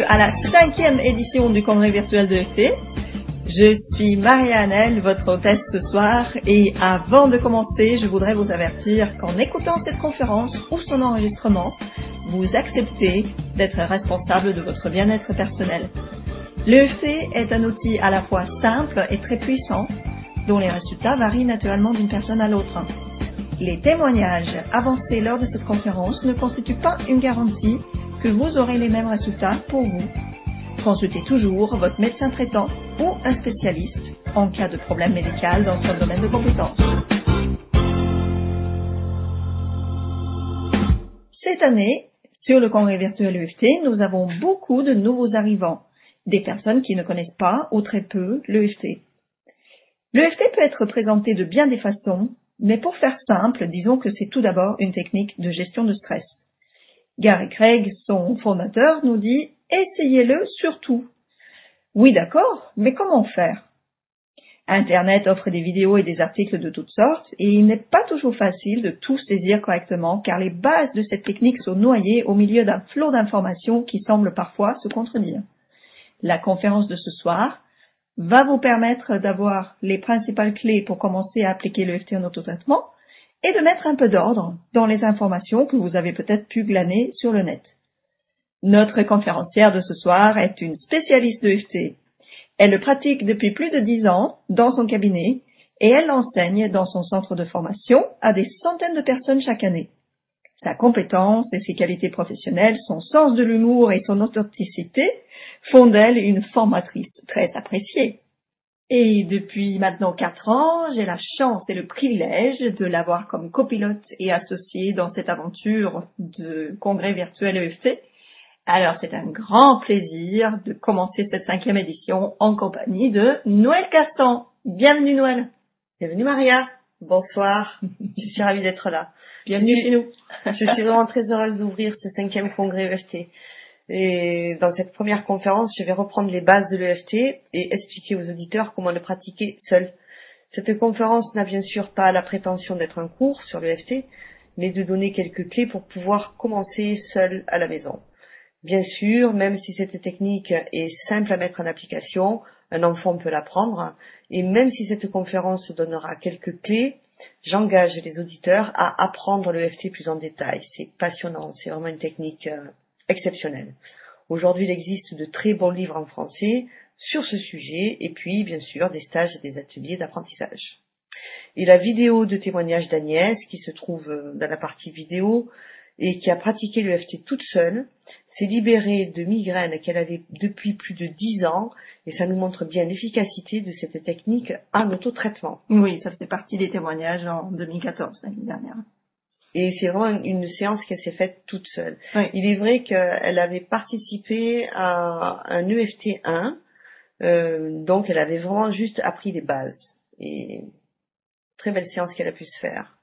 à la 5e édition du congrès virtuel de l'EFT. Je suis Maria-Annelle, votre hôtesse ce soir, et avant de commencer, je voudrais vous avertir qu'en écoutant cette conférence ou son enregistrement, vous acceptez d'être responsable de votre bien-être personnel. L'EFT est un outil à la fois simple et très puissant, dont les résultats varient naturellement d'une personne à l'autre. Les témoignages avancés lors de cette conférence ne constituent pas une garantie que vous aurez les mêmes résultats pour vous. Consultez toujours votre médecin traitant ou un spécialiste en cas de problème médical dans son domaine de compétence. Cette année, sur le congrès virtuel EFT, nous avons beaucoup de nouveaux arrivants, des personnes qui ne connaissent pas ou très peu l'EFT. L'EFT peut être présenté de bien des façons, mais pour faire simple, disons que c'est tout d'abord une technique de gestion de stress. Gary Craig, son fondateur, nous dit « Essayez-le surtout ». Oui, d'accord, mais comment faire? Internet offre des vidéos et des articles de toutes sortes, et il n'est pas toujours facile de tout saisir correctement, car les bases de cette technique sont noyées au milieu d'un flot d'informations qui semble parfois se contredire. La conférence de ce soir va vous permettre d'avoir les principales clés pour commencer à appliquer l'EFT en autotraitement et de mettre un peu d'ordre dans les informations que vous avez peut-être pu glaner sur le net. Notre conférencière de ce soir est une spécialiste de l'EFT. Elle le pratique depuis plus de 10 ans dans son cabinet et elle l'enseigne dans son centre de formation à des centaines de personnes chaque année. Sa compétence et ses qualités professionnelles, son sens de l'humour et son authenticité font d'elle une formatrice très appréciée. Et depuis maintenant 4 ans, j'ai la chance et le privilège de l'avoir comme copilote et associée dans cette aventure de congrès virtuel EFT. Alors c'est un grand plaisir de commencer cette 5e édition en compagnie de Noël Castan. Bienvenue Noël. Bienvenue Maria. Bonsoir. Je suis ravie d'être là. Bienvenue chez nous. Je suis vraiment très heureuse d'ouvrir ce 5e congrès EFT. Et dans cette première conférence, je vais reprendre les bases de l'EFT et expliquer aux auditeurs comment le pratiquer seul. Cette conférence n'a bien sûr pas la prétention d'être un cours sur l'EFT, mais de donner quelques clés pour pouvoir commencer seul à la maison. Bien sûr, même si cette technique est simple à mettre en application, un enfant peut l'apprendre, et même si cette conférence donnera quelques clés, j'engage les auditeurs à apprendre l'EFT plus en détail. C'est passionnant, c'est vraiment une technique exceptionnelle. Aujourd'hui, il existe de très bons livres en français sur ce sujet, et puis, bien sûr, des stages et des ateliers d'apprentissage. Et la vidéo de témoignage d'Agnès, qui se trouve dans la partie vidéo, et qui a pratiqué l'EFT toute seule, s'est libérée de migraines qu'elle avait depuis plus de 10 ans, et ça nous montre bien l'efficacité de cette technique en autotraitement. Oui, ça fait partie des témoignages en 2014, l'année dernière. Et c'est vraiment une séance qu'elle s'est faite toute seule. Oui. Il est vrai qu'elle avait participé à un EFT 1, donc elle avait vraiment juste appris les bases. Et très belle séance qu'elle a pu se faire.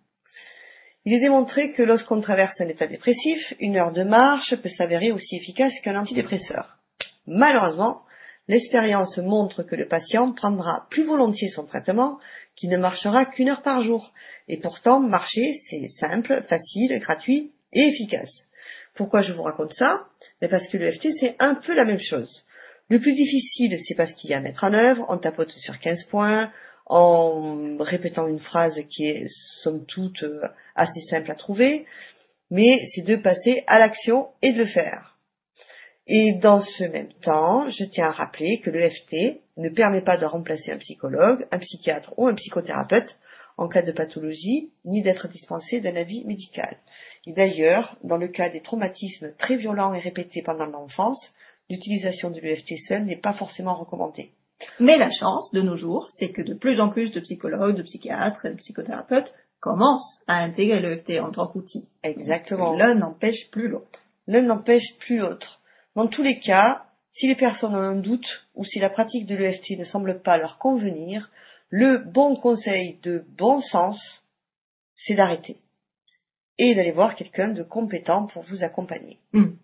Il est démontré que lorsqu'on traverse un état dépressif, 1 heure de marche peut s'avérer aussi efficace qu'un antidépresseur. Malheureusement, l'expérience montre que le patient prendra plus volontiers son traitement qu'il ne marchera qu'1 heure par jour. Et pourtant, marcher, c'est simple, facile, gratuit et efficace. Pourquoi je vous raconte ça? Parce que l'EFT, c'est un peu la même chose. Le plus difficile, c'est parce qu'il y a à mettre en œuvre, on tapote sur 15 points, en répétant une phrase qui est, somme toute, assez simple à trouver, mais c'est de passer à l'action et de le faire. Et dans ce même temps, je tiens à rappeler que l'EFT ne permet pas de remplacer un psychologue, un psychiatre ou un psychothérapeute en cas de pathologie, ni d'être dispensé d'un avis médical. Et d'ailleurs, dans le cas des traumatismes très violents et répétés pendant l'enfance, l'utilisation de l'EFT seul n'est pas forcément recommandée. Mais la chance, de nos jours, c'est que de plus en plus de psychologues, de psychiatres et de psychothérapeutes commencent à intégrer l'EFT en tant qu'outil. Exactement. L'un n'empêche plus l'autre. L'un n'empêche plus l'autre. Dans tous les cas, si les personnes ont un doute ou si la pratique de l'EFT ne semble pas leur convenir, le bon conseil de bon sens, c'est d'arrêter et d'aller voir quelqu'un de compétent pour vous accompagner.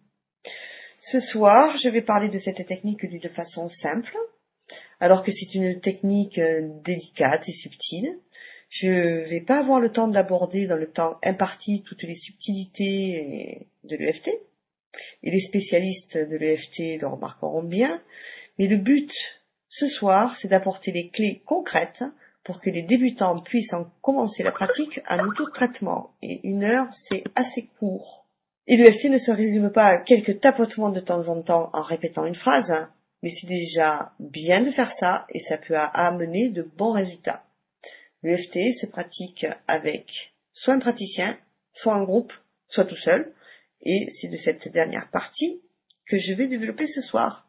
Ce soir, je vais parler de cette technique de façon simple, alors que c'est une technique délicate et subtile. Je vais pas avoir le temps d'aborder dans le temps imparti toutes les subtilités de l'EFT, Et les spécialistes de l'EFT le remarqueront bien. Mais le but, ce soir, c'est d'apporter des clés concrètes pour que les débutants puissent en commencer la pratique en autotraitement. Et 1 heure, c'est assez court. Et l'EFT ne se résume pas à quelques tapotements de temps en temps en répétant une phrase, mais c'est déjà bien de faire ça et ça peut amener de bons résultats. L'EFT se pratique avec soit un praticien, soit en groupe, soit tout seul. Et c'est de cette dernière partie que je vais développer ce soir.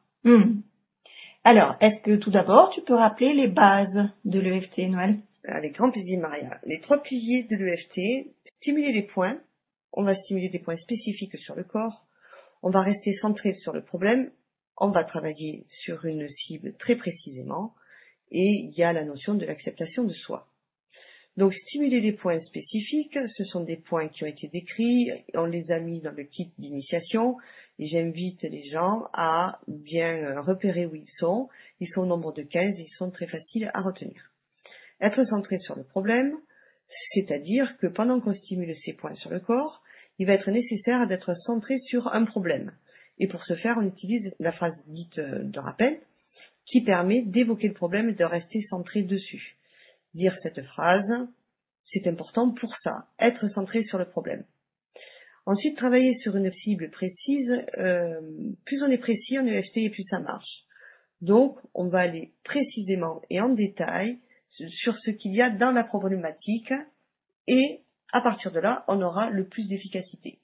Alors, est-ce que tout d'abord, tu peux rappeler les bases de l'EFT, Noël? Avec grand plaisir, Maria. Les 3 piliers de l'EFT, stimuler les points. On va stimuler des points spécifiques sur le corps. On va rester centré sur le problème. On va travailler sur une cible très précisément. Et il y a la notion de l'acceptation de soi. Donc, stimuler des points spécifiques, ce sont des points qui ont été décrits, on les a mis dans le kit d'initiation, et j'invite les gens à bien repérer où ils sont au nombre de 15, ils sont très faciles à retenir. Être centré sur le problème, c'est-à-dire que pendant qu'on stimule ces points sur le corps, il va être nécessaire d'être centré sur un problème. Et pour ce faire, on utilise la phrase dite de rappel, qui permet d'évoquer le problème et de rester centré dessus. Dire cette phrase, c'est important pour ça, être centré sur le problème. Ensuite, travailler sur une cible précise, plus on est précis en EFT et plus ça marche. Donc, on va aller précisément et en détail sur ce qu'il y a dans la problématique et à partir de là, on aura le plus d'efficacité.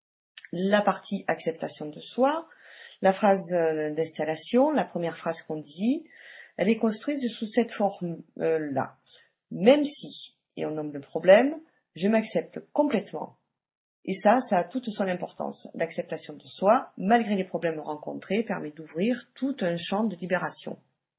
La partie acceptation de soi, la phrase d'installation, la première phrase qu'on dit, elle est construite sous cette forme-là. Même si, et on nomme le problème, je m'accepte complètement. Et ça a toute son importance. L'acceptation de soi, malgré les problèmes rencontrés, permet d'ouvrir tout un champ de libération.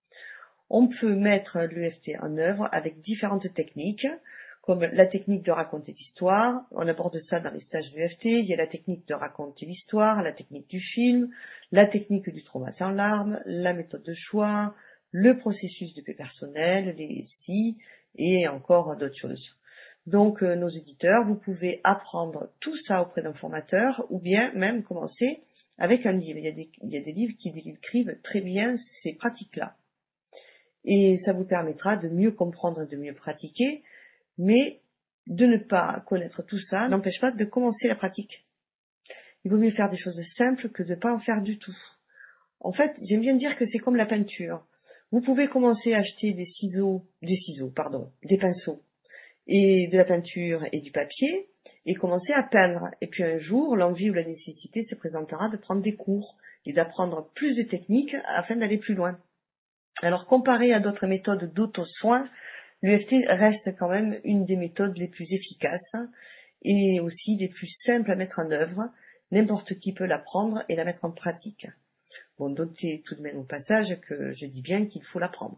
On peut mettre l'EFT en œuvre avec différentes techniques, comme la technique de raconter l'histoire. On aborde ça dans les stages d'EFT. Il y a la technique de raconter l'histoire, la technique du film, la technique du trauma sans larmes, la méthode de choix, le processus de paix personnelle, les SI, et encore d'autres choses. Donc, nos éditeurs, vous pouvez apprendre tout ça auprès d'un formateur ou bien même commencer avec un livre. Il y a des livres qui décrivent très bien ces pratiques-là. Et ça vous permettra de mieux comprendre et de mieux pratiquer, mais de ne pas connaître tout ça n'empêche pas de commencer la pratique. Il vaut mieux faire des choses simples que de ne pas en faire du tout. En fait, j'aime bien dire que c'est comme la peinture. Vous pouvez commencer à acheter des pinceaux, et de la peinture et du papier, et commencer à peindre. Et puis un jour, l'envie ou la nécessité se présentera de prendre des cours et d'apprendre plus de techniques afin d'aller plus loin. Alors, comparé à d'autres méthodes d'auto-soin, l'EFT reste quand même une des méthodes les plus efficaces et aussi les plus simples à mettre en œuvre. N'importe qui peut l'apprendre et la mettre en pratique. Bon, notez tout de même au passage que je dis bien qu'il faut l'apprendre.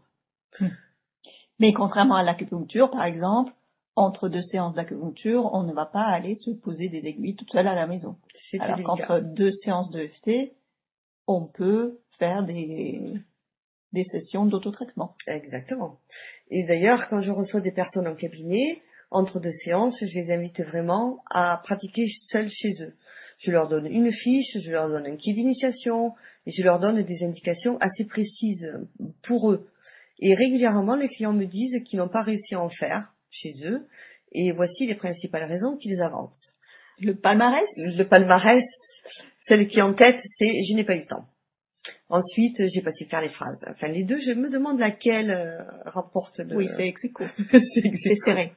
Mais contrairement à l'acupuncture, par exemple, entre 2 séances d'acupuncture, on ne va pas aller se poser des aiguilles toute seule à la maison. Alors qu'entre 2 séances de EFT, on peut faire des sessions d'autotraitement. Exactement. Et d'ailleurs, quand je reçois des personnes en cabinet, entre 2 séances, je les invite vraiment à pratiquer seuls chez eux. Je leur donne une fiche, je leur donne un kit d'initiation, et je leur donne des indications assez précises pour eux. Et régulièrement, les clients me disent qu'ils n'ont pas réussi à en faire chez eux, et voici les principales raisons qu'ils avancent. Le palmarès, celle qui est en tête, c'est « je n'ai pas eu le temps ». Ensuite, j'ai pas su faire les phrases. Enfin, les deux, je me demande laquelle rapporte le... Oui, c'est ex aequo. C'est serré.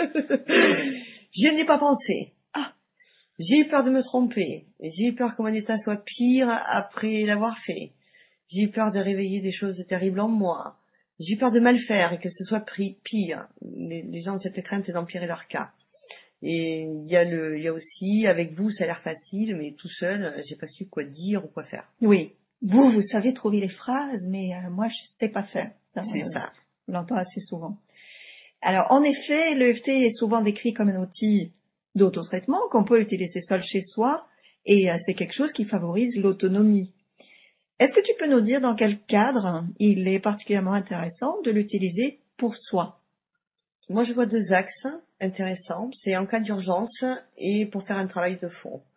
Je n'ai pas pensé. Ah, j'ai eu peur de me tromper. J'ai eu peur que mon état soit pire après l'avoir fait. J'ai eu peur de réveiller des choses terribles en moi. J'ai eu peur de mal faire et que ce soit pire. Les gens ont cette crainte d'empirer leur cas. Et il y a aussi, avec vous, ça a l'air facile, mais tout seul, j'ai pas su quoi dire ou quoi faire. Oui. Vous savez trouver les phrases, mais moi, je sais pas faire. C'est ça. On l'entend assez souvent. Alors, en effet, l'EFT est souvent décrit comme un outil d'autotraitement qu'on peut utiliser seul chez soi, et c'est quelque chose qui favorise l'autonomie. Est-ce que tu peux nous dire dans quel cadre il est particulièrement intéressant de l'utiliser pour soi? Moi, je vois 2 axes intéressants. C'est en cas d'urgence et pour faire un travail de fond.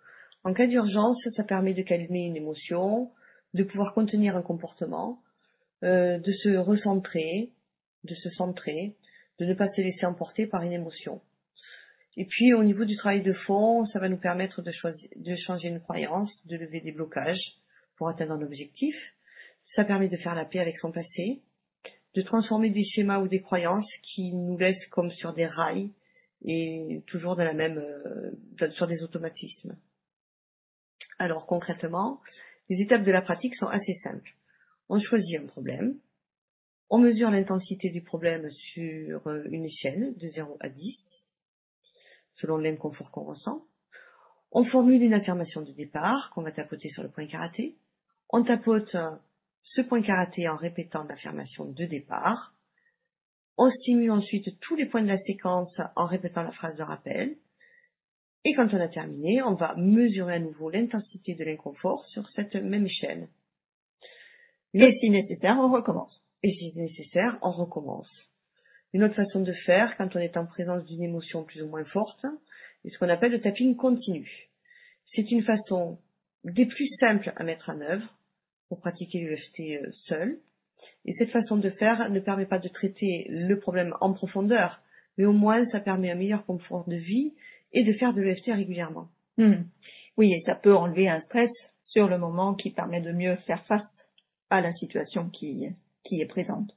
En cas d'urgence, ça permet de calmer une émotion, de pouvoir contenir un comportement, de se recentrer, de se centrer, de ne pas se laisser emporter par une émotion. Et puis au niveau du travail de fond, ça va nous permettre de changer une croyance, de lever des blocages pour atteindre un objectif. Ça permet de faire la paix avec son passé, de transformer des schémas ou des croyances qui nous laissent comme sur des rails et toujours dans sur des automatismes. Alors concrètement, les étapes de la pratique sont assez simples. On choisit un problème, on mesure l'intensité du problème sur une échelle de 0 à 10, selon l'inconfort qu'on ressent. On formule une affirmation de départ qu'on va tapoter sur le point karaté. On tapote ce point karaté en répétant l'affirmation de départ. On stimule ensuite tous les points de la séquence en répétant la phrase de rappel. Et quand on a terminé, on va mesurer à nouveau l'intensité de l'inconfort sur cette même échelle. Et si nécessaire, on recommence. Et si nécessaire, on recommence. Une autre façon de faire, quand on est en présence d'une émotion plus ou moins forte, est ce qu'on appelle le tapping continu. C'est une façon des plus simples à mettre en œuvre pour pratiquer l'EFT seul. Et cette façon de faire ne permet pas de traiter le problème en profondeur, mais au moins ça permet un meilleur confort de vie et de faire de l'EFT régulièrement. Oui, et ça peut enlever un stress sur le moment qui permet de mieux faire face à la situation qui est présente.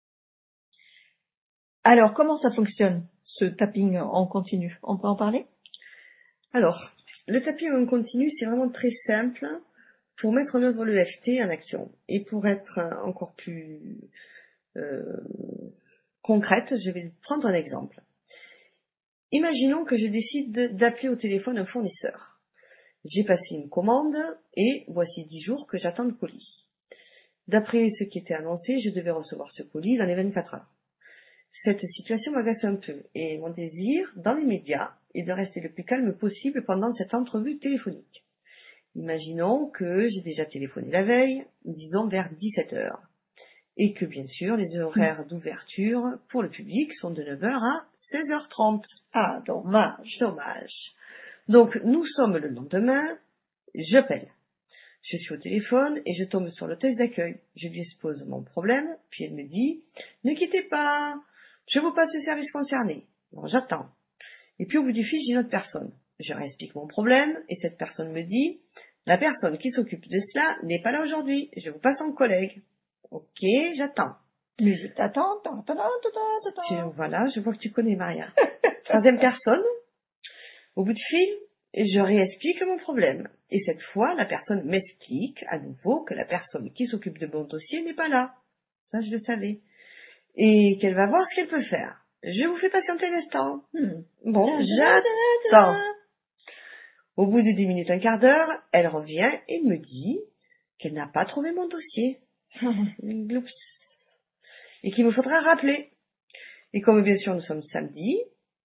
Alors, comment ça fonctionne, ce tapping en continu? On peut en parler? Alors, le tapping en continu, c'est vraiment très simple pour mettre en œuvre l'EFT en action. Et pour être encore plus concrète, je vais prendre un exemple. Imaginons que je décide d'appeler au téléphone un fournisseur. J'ai passé une commande et voici 10 jours que j'attends le colis. D'après ce qui était annoncé, je devais recevoir ce colis dans les 24 heures. Cette situation m'agace un peu et mon désir, dans les médias, est de rester le plus calme possible pendant cette entrevue téléphonique. Imaginons que j'ai déjà téléphoné la veille, disons vers 17 heures, et que bien sûr les horaires d'ouverture pour le public sont de 9 heures à 16h30. Ah, dommage. Donc nous sommes le lendemain, j'appelle. Je suis au téléphone et je tombe sur l'hôtesse d'accueil. Je lui expose mon problème, puis elle me dit « Ne quittez pas, je vous passe le service concerné. » Bon, j'attends. Et puis au bout du fil, j'ai une autre personne. Je réexplique mon problème et cette personne me dit « La personne qui s'occupe de cela n'est pas là aujourd'hui. Je vous passe en collègue. » Ok, j'attends. Musique d'attente. Voilà, je vois que tu connais Maria. Troisième personne. Au bout de fil, je réexplique mon problème. Et cette fois, la personne m'explique à nouveau que la personne qui s'occupe de mon dossier n'est pas là. Ça, je le savais. Et qu'elle va voir ce qu'elle peut faire. Je vous fais patienter un instant. Bon, j'attends. Au bout de 10 minutes, un quart d'heure, elle revient et me dit qu'elle n'a pas trouvé mon dossier. Et qu'il me faudra rappeler. Et comme bien sûr nous sommes samedi,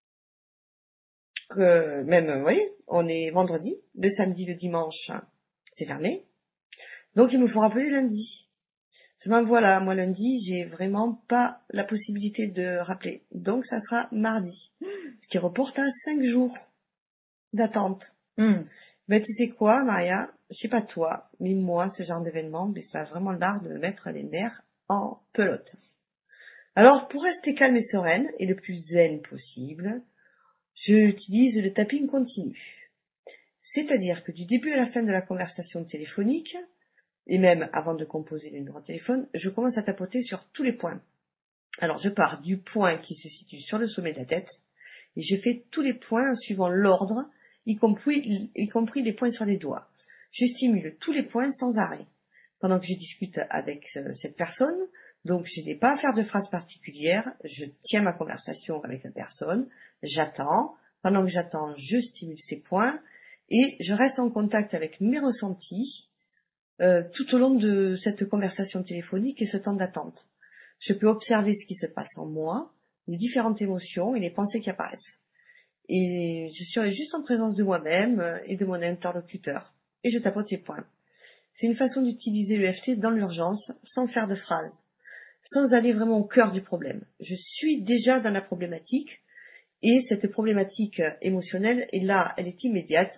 vous voyez, on est vendredi, le samedi, le dimanche, c'est fermé. Donc il me faut rappeler lundi. Seulement voilà, moi lundi, j'ai vraiment pas la possibilité de rappeler. Donc ça sera mardi. Ce qui reporte à 5 jours d'attente. Ben tu sais quoi, Maria, je sais pas toi, mais moi, ce genre d'événement, ben, ça a vraiment l'art de me mettre les nerfs en pelote. Alors, pour rester calme et sereine, et le plus zen possible, j'utilise le tapping continu. C'est-à-dire que du début à la fin de la conversation téléphonique, et même avant de composer le numéro de téléphone, je commence à tapoter sur tous les points. Alors, je pars du point qui se situe sur le sommet de la tête, et je fais tous les points en suivant l'ordre, y compris les points sur les doigts. Je stimule tous les points sans arrêt. Pendant que je discute avec cette personne, donc je n'ai pas à faire de phrase particulière, je tiens ma conversation avec la personne, j'attends, pendant que j'attends, je stimule ces points, et je reste en contact avec mes ressentis tout au long de cette conversation téléphonique et ce temps d'attente. Je peux observer ce qui se passe en moi, les différentes émotions et les pensées qui apparaissent. Et je suis juste en présence de moi-même et de mon interlocuteur. Et je tapote ces points. C'est une façon d'utiliser l'EFT dans l'urgence, sans faire de phrase, sans aller vraiment au cœur du problème. Je suis déjà dans la problématique, et cette problématique émotionnelle est là, elle est immédiate.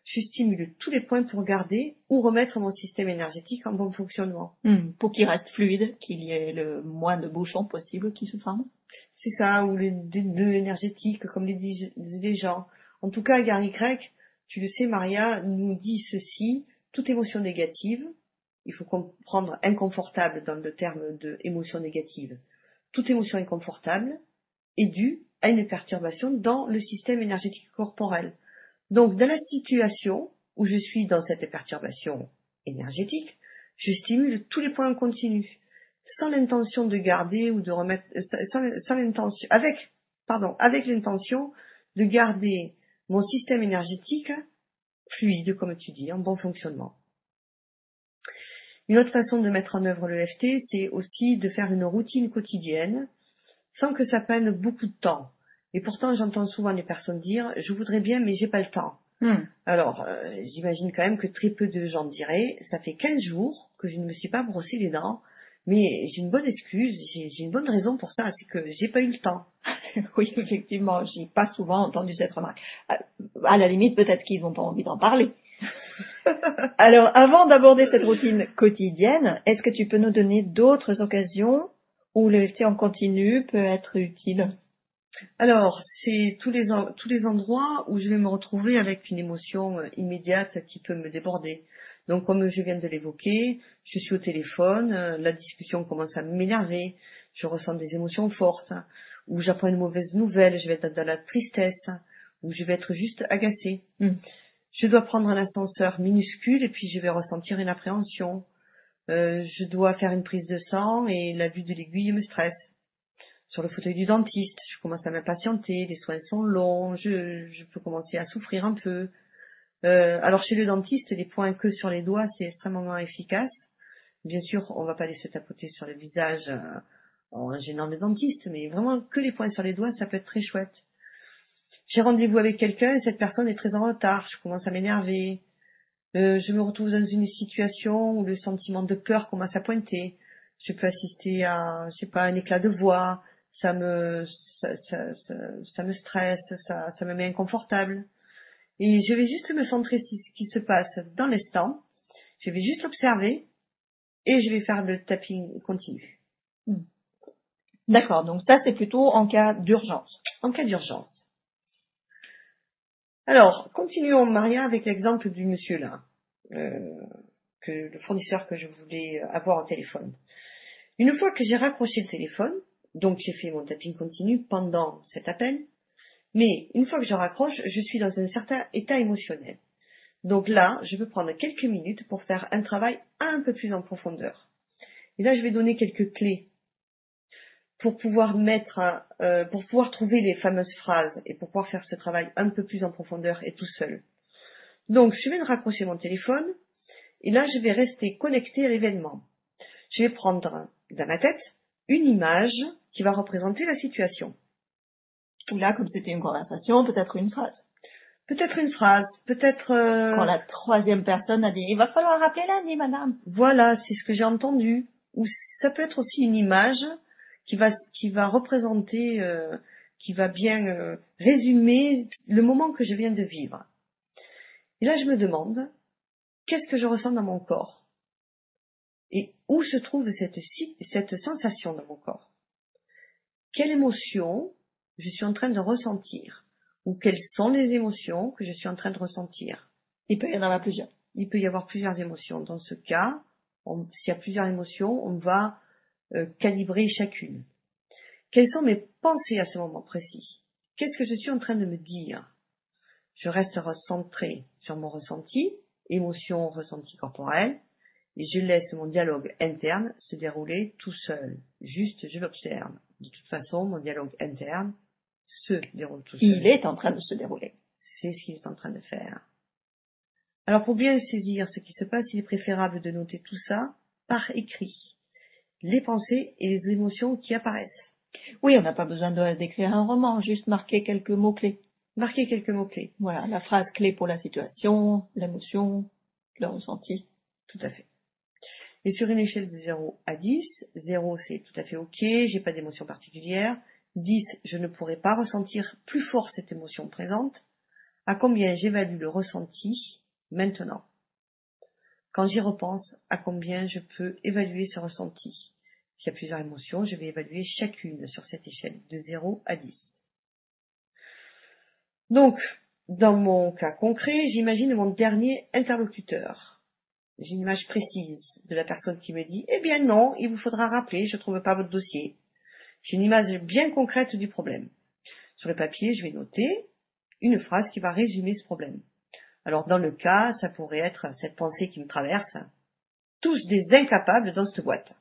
je stimule tous les points pour garder ou remettre mon système énergétique en bon fonctionnement. Pour qu'il reste fluide, qu'il y ait le moins de bouchons possible qui se forment. C'est ça, ou les nœuds énergétiques, comme les disent les gens. En tout cas, Gary Craig, tu le sais, Maria, nous dit ceci, toute émotion négative, il faut comprendre inconfortable dans le terme de émotion négative, toute émotion inconfortable est due à une perturbation dans le système énergétique corporel. Donc, dans la situation où je suis dans cette perturbation énergétique, je stimule tous les points en continu, sans l'intention de garder ou de remettre, sans l'intention, avec l'intention de garder mon système énergétique fluide, comme tu dis, en bon fonctionnement. Une autre façon de mettre en œuvre l'EFT, c'est aussi de faire une routine quotidienne, sans que ça prenne beaucoup de temps. Et pourtant, j'entends souvent les personnes dire « je voudrais bien, mais j'ai pas le temps ». Alors, j'imagine quand même que très peu de gens diraient « ça fait 15 jours que je ne me suis pas brossé les dents, mais j'ai une bonne excuse, j'ai une bonne raison pour ça, c'est que j'ai pas eu le temps ». Oui, effectivement, j'ai pas souvent entendu cette remarque. À la limite, peut-être qu'ils n'ont pas envie d'en parler. Alors, avant d'aborder cette routine quotidienne, est-ce que tu peux nous donner d'autres occasions où l'EFT en continu peut être utile? Alors, c'est tous les endroits où je vais me retrouver avec une émotion immédiate qui peut me déborder. Donc, comme je viens de l'évoquer, je suis au téléphone, la discussion commence à m'énerver, je ressens des émotions fortes, ou j'apprends une mauvaise nouvelle, je vais être dans la tristesse, ou je vais être juste agacée. Je dois prendre un ascenseur minuscule et puis je vais ressentir une appréhension. Je dois faire une prise de sang et la vue de l'aiguille me stresse. Sur le fauteuil du dentiste, je commence à m'impatienter, les soins sont longs, je peux commencer à souffrir un peu. Alors chez le dentiste, les points que sur les doigts, c'est extrêmement efficace. Bien sûr, on va pas aller se tapoter sur le visage en gênant le dentiste, mais vraiment que les points sur les doigts, ça peut être très chouette. J'ai rendez-vous avec quelqu'un et cette personne est très en retard, je commence à m'énerver. Je me retrouve dans une situation où le sentiment de peur commence à pointer. Je peux assister à, je sais pas, un éclat de voix, ça me stresse, ça me met inconfortable. Et je vais juste me centrer sur ce qui se passe dans l'instant. Je vais juste observer et je vais faire le tapping continu. D'accord, donc ça c'est plutôt en cas d'urgence. En cas d'urgence. Alors, continuons Maria avec l'exemple du monsieur là, le fournisseur que je voulais avoir au téléphone. Une fois que j'ai raccroché le téléphone, donc j'ai fait mon tapping continu pendant cet appel, mais une fois que je raccroche, je suis dans un certain état émotionnel. Donc là, je peux prendre quelques minutes pour faire un travail un peu plus en profondeur. Et là, je vais donner quelques clés pour pouvoir trouver les fameuses phrases et pour pouvoir faire ce travail un peu plus en profondeur et tout seul. Donc, je viens de raccrocher mon téléphone et là, je vais rester connecté à l'événement. Je vais prendre dans ma tête une image qui va représenter la situation. Ou là, comme c'était une conversation, peut-être une phrase. Peut-être une phrase, peut-être... Quand la troisième personne a dit « il va falloir rappeler lundi, madame ». Voilà, c'est ce que j'ai entendu. Ou ça peut être aussi une image qui va représenter, qui va bien résumer le moment que je viens de vivre. Et là, je me demande, qu'est-ce que je ressens dans mon corps? Et où se trouve cette sensation dans mon corps? Quelle émotion je suis en train de ressentir? Ou quelles sont les émotions que je suis en train de ressentir? Il peut y en avoir plusieurs. Il peut y avoir plusieurs émotions. Dans ce cas, s'il y a plusieurs émotions, on va calibrer chacune. Quelles sont mes pensées à ce moment précis? Qu'est-ce que je suis en train de me dire? Je reste recentré sur mon ressenti, émotion, ressenti corporel, et je laisse mon dialogue interne se dérouler tout seul. Juste, je l'observe. De toute façon, mon dialogue interne se déroule tout seul. Il est en train de se dérouler. C'est ce qu'il est en train de faire. Alors, pour bien saisir ce qui se passe, il est préférable de noter tout ça par écrit. Les pensées et les émotions qui apparaissent. Oui, on n'a pas besoin d'écrire un roman, juste marquer quelques mots-clés. Marquer quelques mots-clés. Voilà, la phrase clé pour la situation, l'émotion, le ressenti. Tout à fait. Et sur une échelle de 0 à 10, 0 c'est tout à fait ok, j'ai pas d'émotion particulière. 10, je ne pourrais pas ressentir plus fort cette émotion présente. À combien j'évalue le ressenti maintenant. Quand j'y repense à combien je peux évaluer ce ressenti. S'il y a plusieurs émotions, je vais évaluer chacune sur cette échelle de 0 à 10. Donc, dans mon cas concret, j'imagine mon dernier interlocuteur. J'ai une image précise de la personne qui me dit « Eh bien non, il vous faudra rappeler, je ne trouve pas votre dossier ». J'ai une image bien concrète du problème. Sur le papier, je vais noter une phrase qui va résumer ce problème. Alors dans le cas, ça pourrait être cette pensée qui me traverse. Tous des incapables dans cette boîte.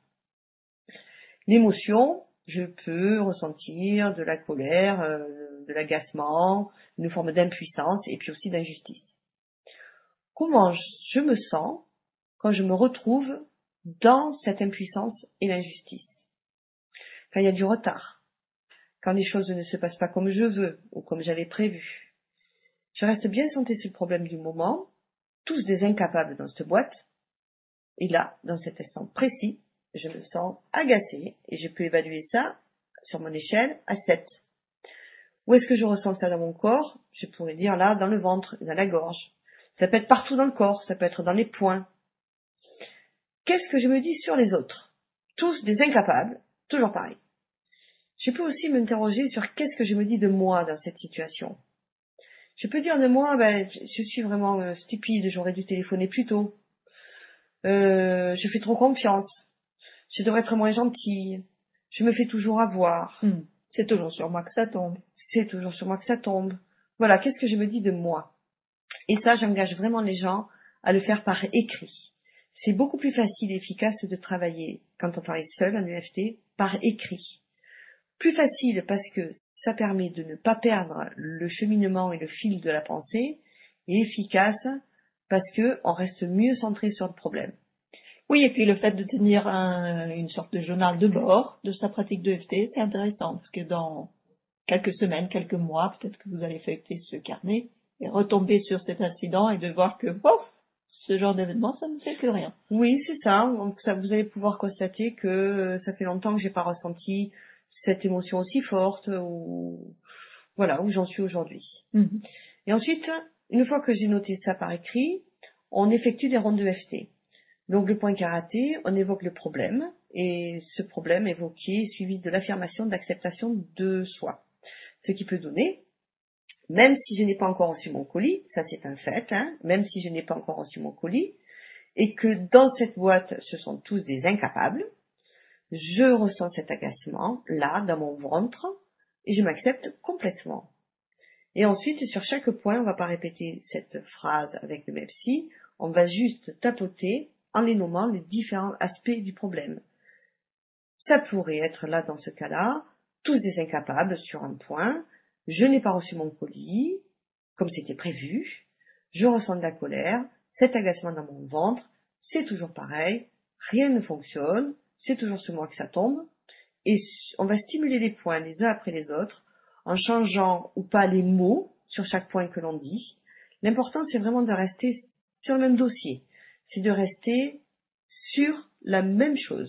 L'émotion, je peux ressentir de la colère, de l'agacement, une forme d'impuissance et puis aussi d'injustice. Comment je me sens quand je me retrouve dans cette impuissance et l'injustice? Quand il y a du retard, quand les choses ne se passent pas comme je veux ou comme j'avais prévu. Je reste bien centrée sur le problème du moment, tous des incapables dans cette boîte, et là, dans cet instant précis, je me sens agacée et je peux évaluer ça sur mon échelle à 7. Où est-ce que je ressens ça dans mon corps? Je pourrais dire là, dans le ventre, dans la gorge. Ça peut être partout dans le corps, ça peut être dans les poings. Qu'est-ce que je me dis sur les autres? Tous des incapables, toujours pareil. Je peux aussi m'interroger sur qu'est-ce que je me dis de moi dans cette situation. Je peux dire de moi, je suis vraiment stupide, j'aurais dû téléphoner plus tôt. Je fais trop confiance. Je devrais être moins gentille. Je me fais toujours avoir. C'est toujours sur moi que ça tombe. C'est toujours sur moi que ça tombe. Voilà, qu'est-ce que je me dis de moi? Et ça, j'engage vraiment les gens à le faire par écrit. C'est beaucoup plus facile et efficace de travailler, quand on travaille seul en EFT, par écrit. Plus facile parce que ça permet de ne pas perdre le cheminement et le fil de la pensée, et efficace parce que on reste mieux centré sur le problème. Oui, et puis le fait de tenir une sorte de journal de bord de sa pratique d'EFT, c'est intéressant, parce que dans quelques semaines, quelques mois, peut-être que vous allez feuilleter ce carnet et retomber sur cet incident et de voir que, ce genre d'événement, ça ne fait plus rien. Oui, c'est ça. Donc, vous allez pouvoir constater que ça fait longtemps que j'ai pas ressenti cette émotion aussi forte, ou voilà, où j'en suis aujourd'hui. Et ensuite, une fois que j'ai noté ça par écrit, on effectue des rondes d'EFT. Donc le point karaté, on évoque le problème, et ce problème évoqué est suivi de l'affirmation d'acceptation de soi. Ce qui peut donner, même si je n'ai pas encore reçu mon colis, ça c'est un fait, même si je n'ai pas encore reçu mon colis, et que dans cette boîte, ce sont tous des incapables, je ressens cet agacement, là, dans mon ventre, et je m'accepte complètement. Et ensuite, sur chaque point, on ne va pas répéter cette phrase avec le MEPSI, on va juste tapoter en les nommant les différents aspects du problème. Ça pourrait être là, dans ce cas-là, tous des incapables sur un point, je n'ai pas reçu mon colis, comme c'était prévu, je ressens de la colère, cet agacement dans mon ventre, c'est toujours pareil, rien ne fonctionne, c'est toujours sur moi que ça tombe, et on va stimuler les points les uns après les autres, en changeant ou pas les mots sur chaque point que l'on dit. L'important, c'est vraiment de rester sur le même dossier, c'est de rester sur la même chose.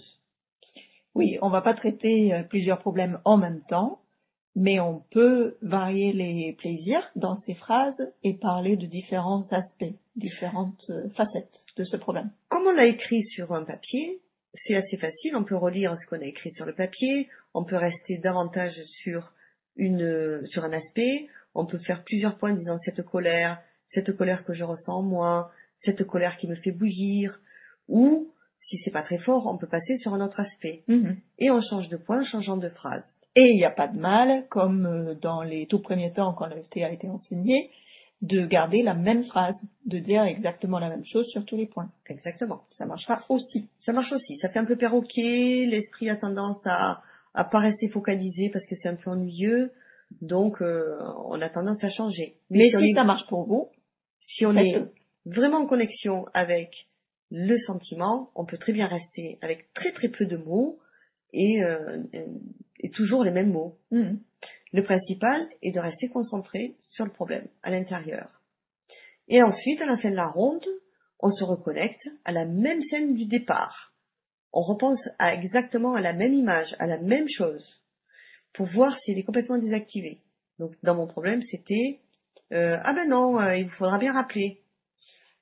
Oui, on ne va pas traiter plusieurs problèmes en même temps, mais on peut varier les plaisirs dans ces phrases et parler de différents aspects, différentes facettes de ce problème. Comme on l'a écrit sur un papier, c'est assez facile, on peut relire ce qu'on a écrit sur le papier, on peut rester davantage sur un aspect, on peut faire plusieurs points disant cette colère que je ressens en moi, cette colère qui me fait bouillir, ou si c'est pas très fort, on peut passer sur un autre aspect. Et on change de point en changeant de phrase. Et il n'y a pas de mal, comme dans les tout premiers temps quand l'EFT a été enseigné, de garder la même phrase, de dire exactement la même chose sur tous les points. Exactement. Ça marchera aussi. Ça marche aussi. Ça fait un peu perroquet, l'esprit a tendance à pas rester focalisé parce que c'est un peu ennuyeux, donc on a tendance à changer. Mais si ça marche pour vous, si on est vraiment en connexion avec le sentiment, on peut très bien rester avec très très peu de mots et toujours les mêmes mots. Le principal est de rester concentré sur le problème à l'intérieur. Et ensuite, à la fin de la ronde, on se reconnecte à la même scène du départ. On repense exactement à la même image, à la même chose, pour voir si elle est complètement désactivée. Donc, dans mon problème, c'était « Ah ben non, il vous faudra bien rappeler ».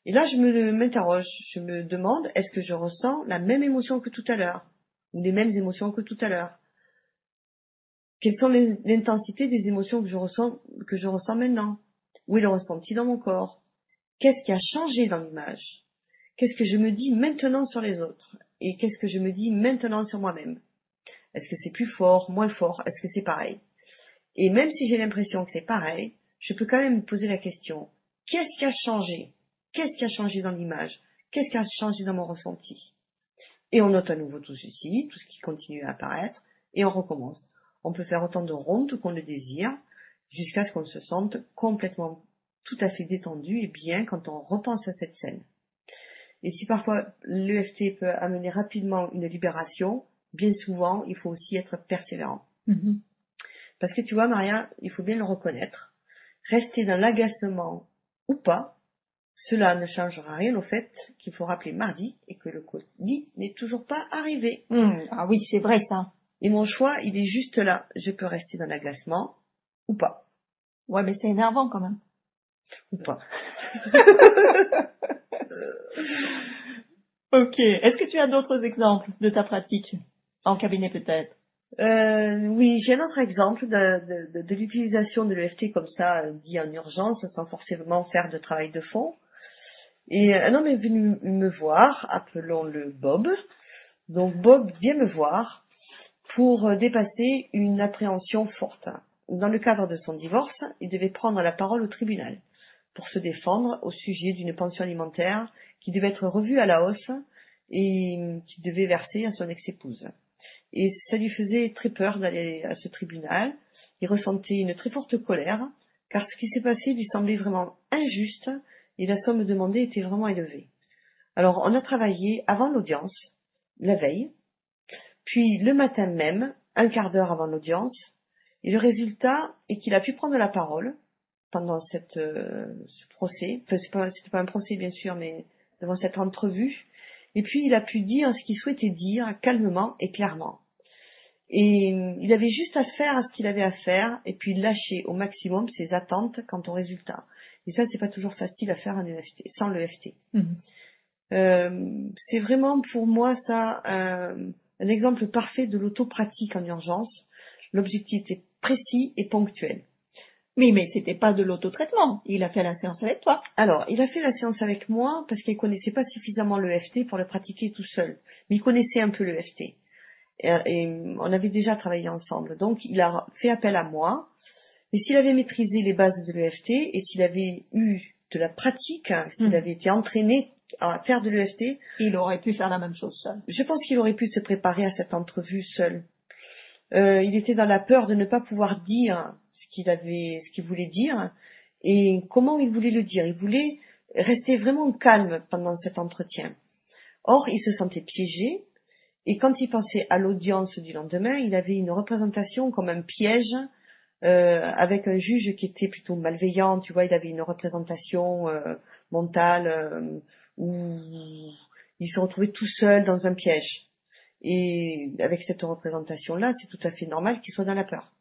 Et là, je m'interroge, je me demande, est-ce que je ressens la même émotion que tout à l'heure? Ou les mêmes émotions que tout à l'heure? Quelles sont l'intensité des émotions que je ressens maintenant? Où est le ressenti dans mon corps? Qu'est-ce qui a changé dans l'image? Qu'est-ce que je me dis maintenant sur les autres? Et qu'est-ce que je me dis maintenant sur moi-même? Est-ce que c'est plus fort, moins fort? Est-ce que c'est pareil? Et même si j'ai l'impression que c'est pareil, je peux quand même me poser la question, qu'est-ce qui a changé? Qu'est-ce qui a changé dans l'image? Qu'est-ce qui a changé dans mon ressenti? Et on note à nouveau tout ceci, tout ce qui continue à apparaître, et on recommence. On peut faire autant de rondes qu'on le désire, jusqu'à ce qu'on se sente complètement tout à fait détendu et bien quand on repense à cette scène. Et si parfois l'EFT peut amener rapidement une libération, bien souvent, il faut aussi être persévérant. Mm-hmm. Parce que tu vois, Maria, il faut bien le reconnaître. Rester dans l'agacement ou pas, cela ne changera rien au fait qu'il faut rappeler mardi et que le colis n'est toujours pas arrivé. Ah oui, c'est vrai ça. Et mon choix, il est juste là. Je peux rester dans l'agacement ou pas. Ouais, mais c'est énervant quand même. Ou pas. Ok. Est-ce que tu as d'autres exemples de ta pratique en cabinet peut-être? Oui, j'ai un autre exemple de l'utilisation de l'EFT comme ça, dit en urgence, sans forcément faire de travail de fond. Et un homme est venu me voir, appelons-le Bob. Donc Bob vient me voir pour dépasser une appréhension forte. Dans le cadre de son divorce, il devait prendre la parole au tribunal pour se défendre au sujet d'une pension alimentaire qui devait être revue à la hausse et qui devait verser à son ex-épouse. Et ça lui faisait très peur d'aller à ce tribunal. Il ressentait une très forte colère, car ce qui s'est passé lui semblait vraiment injuste et la somme demandée était vraiment élevée. Alors on a travaillé avant l'audience, la veille, puis le matin même, un quart d'heure avant l'audience, et le résultat est qu'il a pu prendre la parole pendant ce procès. Enfin, c'était pas un procès bien sûr, mais devant cette entrevue. Et puis il a pu dire ce qu'il souhaitait dire calmement et clairement. Et il avait juste à faire ce qu'il avait à faire et puis lâcher au maximum ses attentes quant au résultat. Et ça, c'est pas toujours facile à faire en EFT, sans l'EFT. C'est vraiment pour moi ça un exemple parfait de l'autopratique en urgence. L'objectif est précis et ponctuel. Oui, mais c'était pas de l'autotraitement. Il a fait la séance avec toi. Alors, il a fait la séance avec moi parce qu'il connaissait pas suffisamment l'EFT pour le pratiquer tout seul. Mais il connaissait un peu l'EFT. Et on avait déjà travaillé ensemble. Donc, il a fait appel à moi. Mais s'il avait maîtrisé les bases de l'EFT et s'il avait eu de la pratique, s'il avait été entraîné à faire de l'EFT, il aurait pu faire la même chose seul. Je pense qu'il aurait pu se préparer à cette entrevue seul. Il était dans la peur de ne pas pouvoir dire ce qu'il voulait dire et comment il voulait le dire. Il voulait rester vraiment calme pendant cet entretien. Or, il se sentait piégé et quand il pensait à l'audience du lendemain, il avait une représentation comme un piège avec un juge qui était plutôt malveillant. Tu vois, il avait une représentation mentale où il se retrouvait tout seul dans un piège. Et avec cette représentation-là, c'est tout à fait normal qu'il soit dans la peur.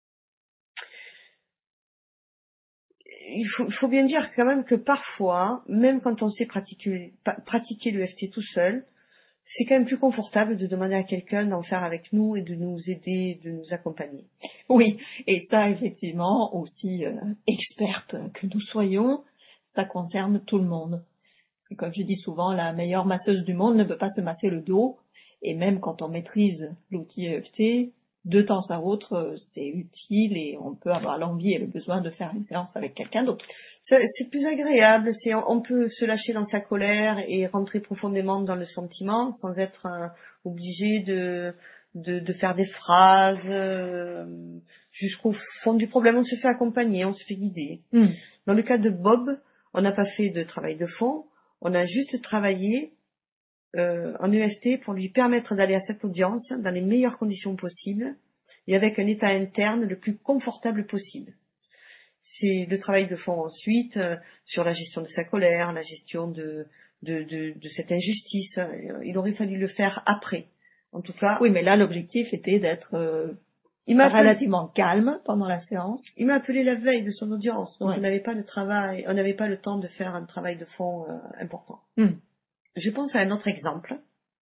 Il faut bien dire quand même que parfois, même quand on sait pratiquer l'EFT tout seul, c'est quand même plus confortable de demander à quelqu'un d'en faire avec nous et de nous aider, de nous accompagner. Oui, et ça, effectivement, aussi experte que nous soyons, ça concerne tout le monde. Et comme je dis souvent, la meilleure masseuse du monde ne peut pas se masser le dos, et même quand on maîtrise l'outil EFT, de temps à autre, c'est utile et on peut avoir l'envie et le besoin de faire une séance avec quelqu'un d'autre. C'est plus agréable, on peut se lâcher dans sa colère et rentrer profondément dans le sentiment sans être obligé de faire des phrases jusqu'au fond du problème. On se fait accompagner, on se fait guider. Dans le cas de Bob, on n'a pas fait de travail de fond, on a juste travaillé en EFT pour lui permettre d'aller à cette audience dans les meilleures conditions possibles et avec un état interne le plus confortable possible. C'est le travail de fond ensuite sur la gestion de sa colère, la gestion de cette injustice. Il aurait fallu le faire après. En tout cas. Oui, mais là, l'objectif était d'être Il m'a relativement calme pendant la séance. Il m'a appelé la veille de son audience, donc on n'avait pas le temps de faire un travail de fond important. Je pense à un autre exemple.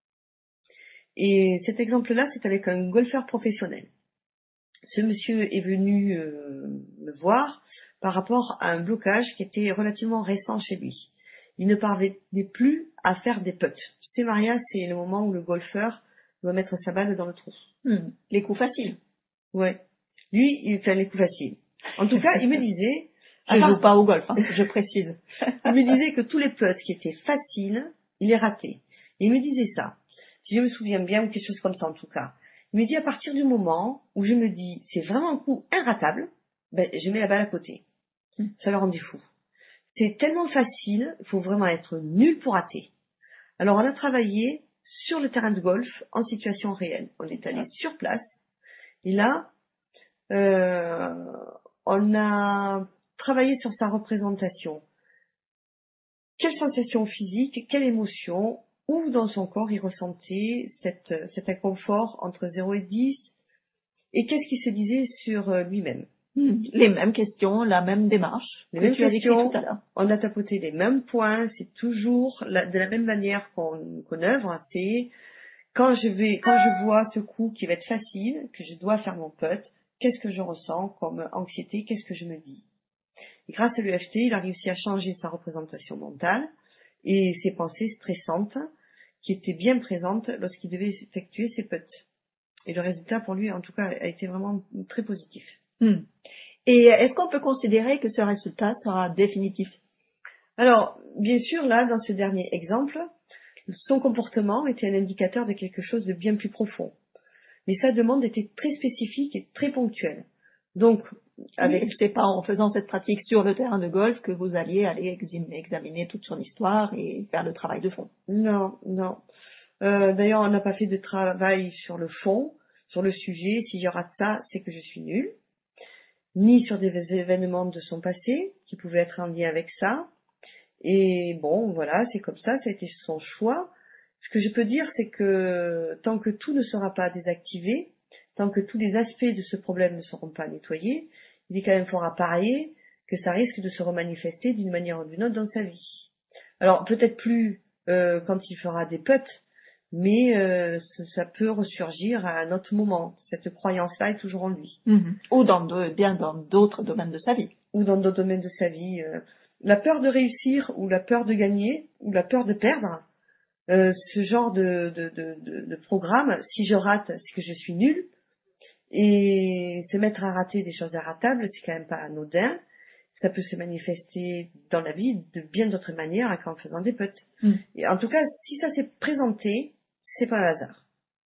Et cet exemple-là, c'est avec un golfeur professionnel. Ce monsieur est venu me voir par rapport à un blocage qui était relativement récent chez lui. Il ne parvenait plus à faire des putts. Tu sais, Maria, c'est le moment où le golfeur doit mettre sa balle dans le trou. Les coups faciles. Ouais. Lui, il fait les coups faciles. En tout cas, il me disait... Je joue pas au golf, je précise. Il me disait que tous les putts qui étaient faciles, il les ratait. Et il me disait ça. Si je me souviens bien, ou quelque chose comme ça en tout cas. Il me dit à partir du moment où je me dis c'est vraiment un coup inratable, ben, je mets la balle à côté. Ça le rendait fou. C'est tellement facile, il faut vraiment être nul pour rater. Alors on a travaillé sur le terrain de golf en situation réelle. On est allé sur place. Et là, on a travaillé sur sa représentation. Quelle sensation physique, quelle émotion, où dans son corps il ressentait cet inconfort entre 0 et 10, et qu'est-ce qu'il se disait sur lui-même. Les mêmes questions, la même démarche. Les mêmes questions, tout à l'heure. On a tapoté les mêmes points, c'est toujours de la même manière qu'on œuvre. C'est quand je vois ce coup qui va être facile, que je dois faire mon putt, qu'est-ce que je ressens comme anxiété, qu'est-ce que je me dis. Et grâce à l'EFT, il a réussi à changer sa représentation mentale et ses pensées stressantes qui étaient bien présentes lorsqu'il devait effectuer ses putts. Et le résultat pour lui, en tout cas, a été vraiment très positif. Et est-ce qu'on peut considérer que ce résultat sera définitif? Alors, bien sûr, là, dans ce dernier exemple, son comportement était un indicateur de quelque chose de bien plus profond. Mais sa demande était très spécifique et très ponctuelle. Donc, c'est pas en faisant cette pratique sur le terrain de golf que vous alliez aller examiner toute son histoire et faire le travail de fond. Non. D'ailleurs, on n'a pas fait de travail sur le fond, sur le sujet. Si je rate ça, c'est que je suis nulle. Ni sur des événements de son passé qui pouvaient être en lien avec ça. Et bon, voilà, c'est comme ça a été son choix. Ce que je peux dire, c'est que tant que tout ne sera pas désactivé, tant que tous les aspects de ce problème ne seront pas nettoyés, il est quand même fort à parier que ça risque de se remanifester d'une manière ou d'une autre dans sa vie. Alors, peut-être plus quand il fera des putts, mais ça peut ressurgir à un autre moment. Cette croyance-là est toujours en lui. Ou dans d'autres domaines de sa vie. Ou dans d'autres domaines de sa vie. La peur de réussir, ou la peur de gagner, ou la peur de perdre, ce genre de programme, si je rate, c'est que je suis nulle. Et se mettre à rater des choses irratables, c'est quand même pas anodin. Ça peut se manifester dans la vie de bien d'autres manières qu'en faisant des putts. Et en tout cas, si ça s'est présenté, c'est pas un hasard.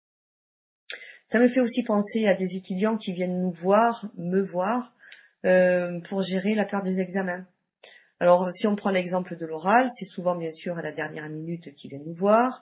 Ça me fait aussi penser à des étudiants qui viennent me voir, pour gérer la peur des examens. Alors, si on prend l'exemple de l'oral, c'est souvent bien sûr à la dernière minute qu'ils viennent nous voir.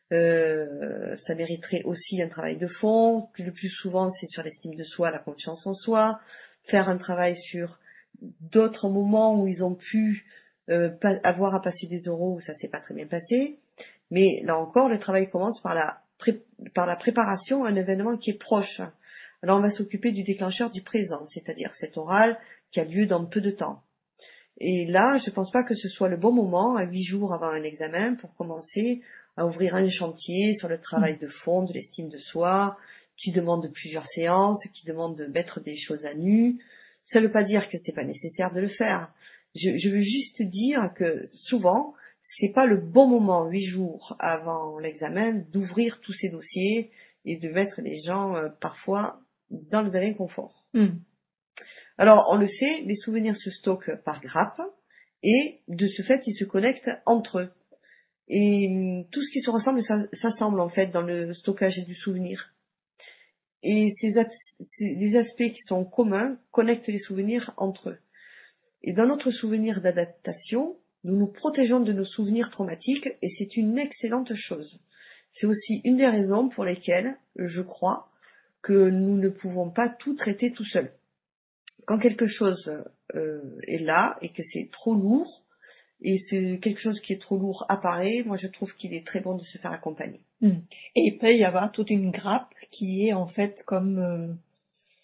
Ça mériterait aussi un travail de fond. Le plus souvent, c'est sur l'estime de soi, la confiance en soi. Faire un travail sur d'autres moments où ils ont pu avoir à passer des oraux où ça s'est pas très bien passé. Mais là encore, le travail commence par la préparation à un événement qui est proche. Alors on va s'occuper du déclencheur du présent, c'est-à-dire cet oral qui a lieu dans peu de temps. Et là, je ne pense pas que ce soit le bon moment, à 8 jours avant un examen, pour commencer à ouvrir un chantier sur le travail de fond, de l'estime de soi, qui demande plusieurs séances, qui demande de mettre des choses à nu. Ça ne veut pas dire que c'est pas nécessaire de le faire. Je veux juste dire que souvent, c'est pas le bon moment, 8 jours avant l'examen, d'ouvrir tous ces dossiers et de mettre les gens parfois dans le inconfort. Alors, on le sait, les souvenirs se stockent par grappes et de ce fait, ils se connectent entre eux. Et tout ce qui se ressemble s'assemble en fait dans le stockage du souvenir. Et les aspects qui sont communs connectent les souvenirs entre eux. Et dans notre souvenir d'adaptation, nous nous protégeons de nos souvenirs traumatiques et c'est une excellente chose. C'est aussi une des raisons pour lesquelles je crois que nous ne pouvons pas tout traiter tout seul. Quand quelque chose est là et que c'est trop lourd, et c'est quelque chose qui est trop lourd apparaît, moi je trouve qu'il est très bon de se faire accompagner. Et il peut y avoir toute une grappe qui est en fait comme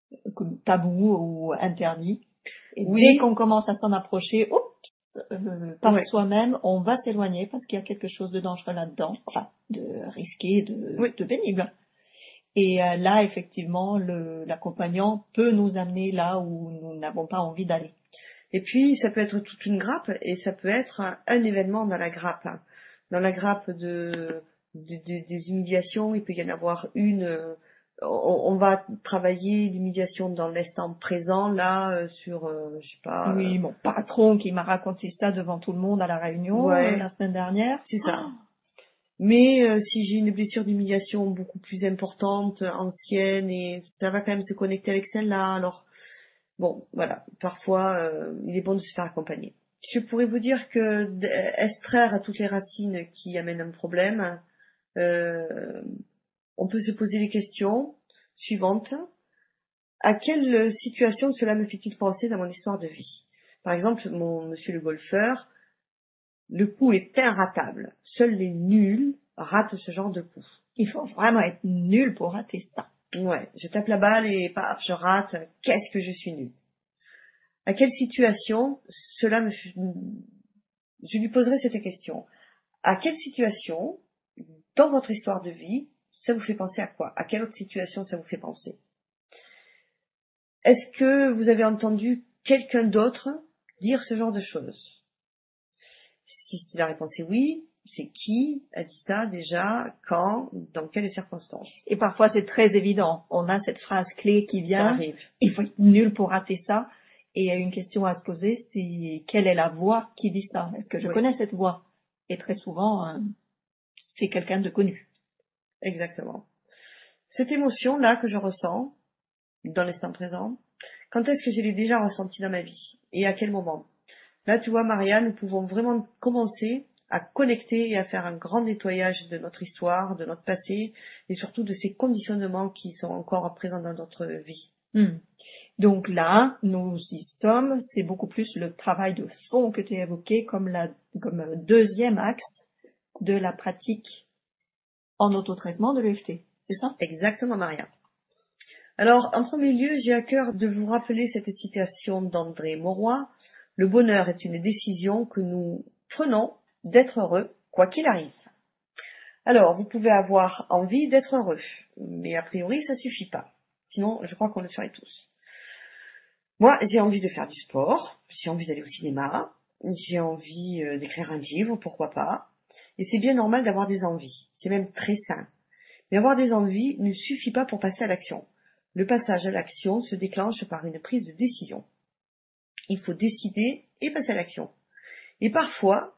tabou ou interdit. Et Oui. dès qu'on commence à s'en approcher, par Ouais. soi-même, on va s'éloigner parce qu'il y a quelque chose de dangereux là-dedans, enfin, de risqué, de pénible. Et là, effectivement, l'accompagnant peut nous amener là où nous n'avons pas envie d'aller. Et puis, ça peut être toute une grappe et ça peut être un événement dans la grappe. Dans la grappe des humiliations, il peut y en avoir une. On va travailler l'humiliation dans l'instant présent, là, sur, je sais pas. Oui, mon patron qui m'a raconté ça devant tout le monde à la réunion la semaine dernière. C'est ça. Mais si j'ai une blessure d'humiliation beaucoup plus importante, ancienne, et ça va quand même se connecter avec celle-là, alors bon, voilà, parfois il est bon de se faire accompagner. Je pourrais vous dire que extraire à toutes les racines qui amènent un problème, on peut se poser les questions suivantes. À quelle situation cela me fait-il penser dans mon histoire de vie? Par exemple, mon monsieur le golfeur, le coup est inratable. Seuls les nuls ratent ce genre de coup. Il faut vraiment être nul pour rater ça. Ouais, je tape la balle et paf, je rate. Qu'est-ce que je suis nul? À quelle situation je lui poserai cette question. À quelle situation, dans votre histoire de vie, ça vous fait penser à quoi? À quelle autre situation ça vous fait penser? Est-ce que vous avez entendu quelqu'un d'autre dire ce genre de choses? Si la réponse est oui, c'est qui a dit ça déjà, quand, dans quelles circonstances? Et parfois c'est très évident. On a cette phrase clé qui vient. Ça arrive. Il faut être nul pour rater ça. Et une question à se poser, c'est quelle est la voix qui dit ça? Est-ce que je connais cette voix? Et très souvent, c'est quelqu'un de connu. Exactement. Cette émotion-là que je ressens dans l'instant présent, quand est-ce que je l'ai déjà ressentie dans ma vie? Et à quel moment? Là, tu vois, Maria, nous pouvons vraiment commencer à connecter et à faire un grand nettoyage de notre histoire, de notre passé, et surtout de ces conditionnements qui sont encore présents dans notre vie. Donc là, nous y sommes, c'est beaucoup plus le travail de fond que tu as évoqué comme deuxième axe de la pratique en autotraitement de l'EFT, c'est ça? Exactement, Maria. Alors, en premier lieu, j'ai à cœur de vous rappeler cette citation d'André Mauroy. Le bonheur est une décision que nous prenons d'être heureux, quoi qu'il arrive. Alors, vous pouvez avoir envie d'être heureux, mais a priori, ça suffit pas. Sinon, je crois qu'on le ferait tous. Moi, j'ai envie de faire du sport, j'ai envie d'aller au cinéma, j'ai envie d'écrire un livre, pourquoi pas. Et c'est bien normal d'avoir des envies. C'est même très sain. Mais avoir des envies ne suffit pas pour passer à l'action. Le passage à l'action se déclenche par une prise de décision. Il faut décider et passer à l'action. Et parfois,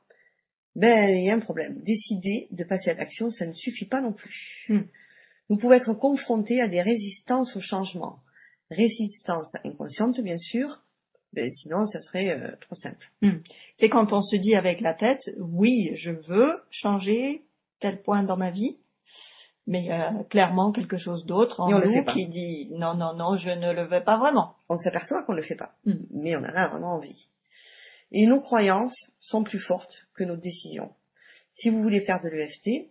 il y a un problème. Décider de passer à l'action, ça ne suffit pas non plus. Nous pouvons être confrontés à des résistances au changement. Résistance inconsciente, bien sûr, sinon ça serait trop simple. C'est quand on se dit avec la tête, oui, je veux changer tel point dans ma vie, mais il y a clairement quelque chose d'autre en nous qui dit non, je ne le veux pas vraiment. On s'aperçoit qu'on ne le fait pas, mais on en a vraiment envie. Et nos croyances sont plus fortes que nos décisions. Si vous voulez faire de l'EFT,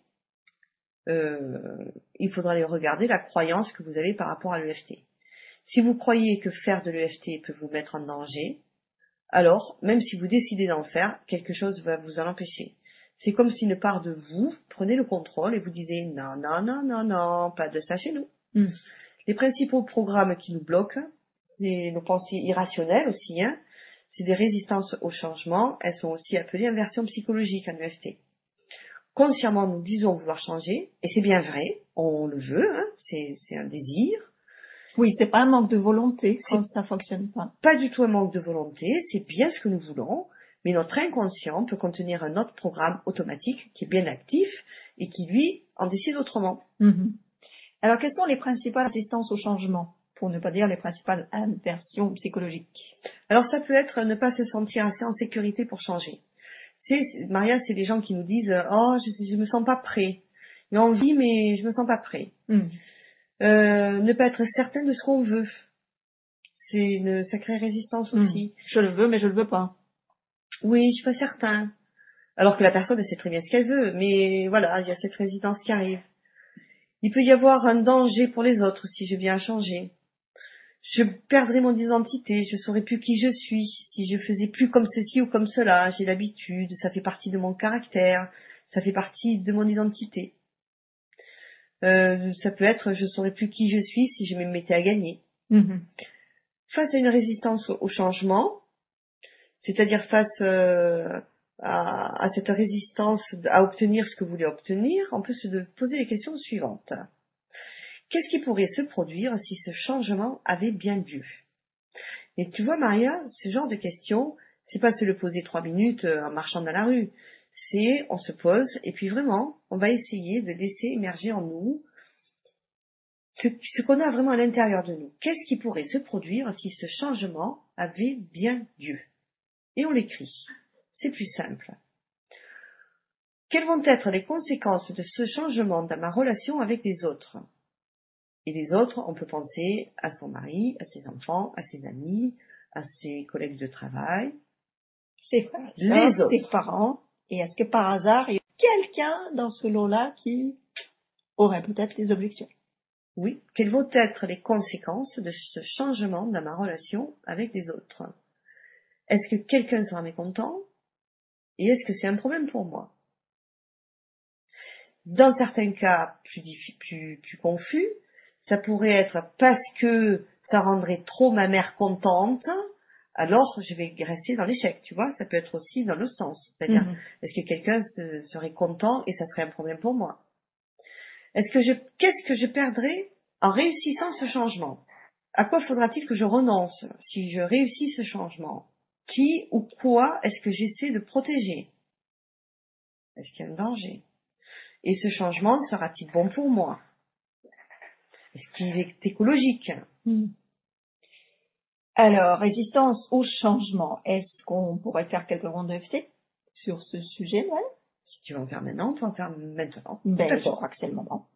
il faudra aller regarder la croyance que vous avez par rapport à l'EFT. Si vous croyez que faire de l'EFT peut vous mettre en danger, alors, même si vous décidez d'en faire, quelque chose va vous en empêcher. C'est comme si une part de vous prenait le contrôle et vous disait non, pas de ça chez nous. Les principaux programmes qui nous bloquent, nos pensées irrationnelles aussi, c'est des résistances au changement. Elles sont aussi appelées inversions psychologiques en EFT. Consciemment, nous disons vouloir changer, et c'est bien vrai, on le veut, c'est un désir. Oui, c'est pas un manque de volonté quand ça fonctionne pas. Pas du tout un manque de volonté, c'est bien ce que nous voulons, mais notre inconscient peut contenir un autre programme automatique qui est bien actif et qui, lui, en décide autrement. Alors, quelles sont les principales résistances au changement, pour ne pas dire les principales inversions psychologiques? Alors, ça peut être ne pas se sentir assez en sécurité pour changer. Maria, c'est des gens qui nous disent « Oh, je me sens pas prêt. J'ai envie, mais je me sens pas prêt. » Ne pas être certain de ce qu'on veut. C'est une sacrée résistance aussi. Je le veux, mais je le veux pas. Oui, je suis pas certain. Alors que la personne, elle sait très bien ce qu'elle veut, mais voilà, il y a cette résistance qui arrive. Il peut y avoir un danger pour les autres si je viens à changer. Je perdrais mon identité, je saurais plus qui je suis, si je faisais plus comme ceci ou comme cela, j'ai l'habitude, ça fait partie de mon caractère, ça fait partie de mon identité. Ça peut être, je saurais plus qui je suis si je me mettais à gagner. Face à une résistance au changement, c'est-à-dire face à cette résistance à obtenir ce que vous voulez obtenir, on peut se poser les questions suivantes. Qu'est-ce qui pourrait se produire si ce changement avait bien lieu? Et tu vois, Maria, ce genre de questions, c'est pas se le poser 3 minutes en marchant dans la rue. C'est, on se pose, et puis vraiment, on va essayer de laisser émerger en nous ce qu'on a vraiment à l'intérieur de nous. Qu'est-ce qui pourrait se produire si ce changement avait bien lieu? Et on l'écrit. C'est plus simple. Quelles vont être les conséquences de ce changement dans ma relation avec les autres? Et les autres, on peut penser à son mari, à ses enfants, à ses amis, à ses collègues de travail, ses frères, ses parents. Et est-ce que par hasard, il y a quelqu'un dans ce lot-là qui aurait peut-être des objections? Oui. Quelles vont être les conséquences de ce changement dans ma relation avec les autres? Est-ce que quelqu'un sera mécontent? Et est-ce que c'est un problème pour moi? Dans certains cas plus confus, ça pourrait être parce que ça rendrait trop ma mère contente, alors je vais rester dans l'échec, tu vois. Ça peut être aussi dans le sens. C'est-à-dire, est-ce que quelqu'un serait content et ça serait un problème pour moi? Qu'est-ce que je perdrais en réussissant ce changement? À quoi faudra-t-il que je renonce si je réussis ce changement? Qui ou quoi est-ce que j'essaie de protéger? Est-ce qu'il y a un danger? Et ce changement sera-t-il bon pour moi? Est-ce qu'il est écologique? Alors, résistance au changement. Est-ce qu'on pourrait faire quelques rondes d'EFT sur ce sujet, Noël? Si tu veux en faire maintenant, tu vas en faire maintenant. Ben, je crois que c'est le moment.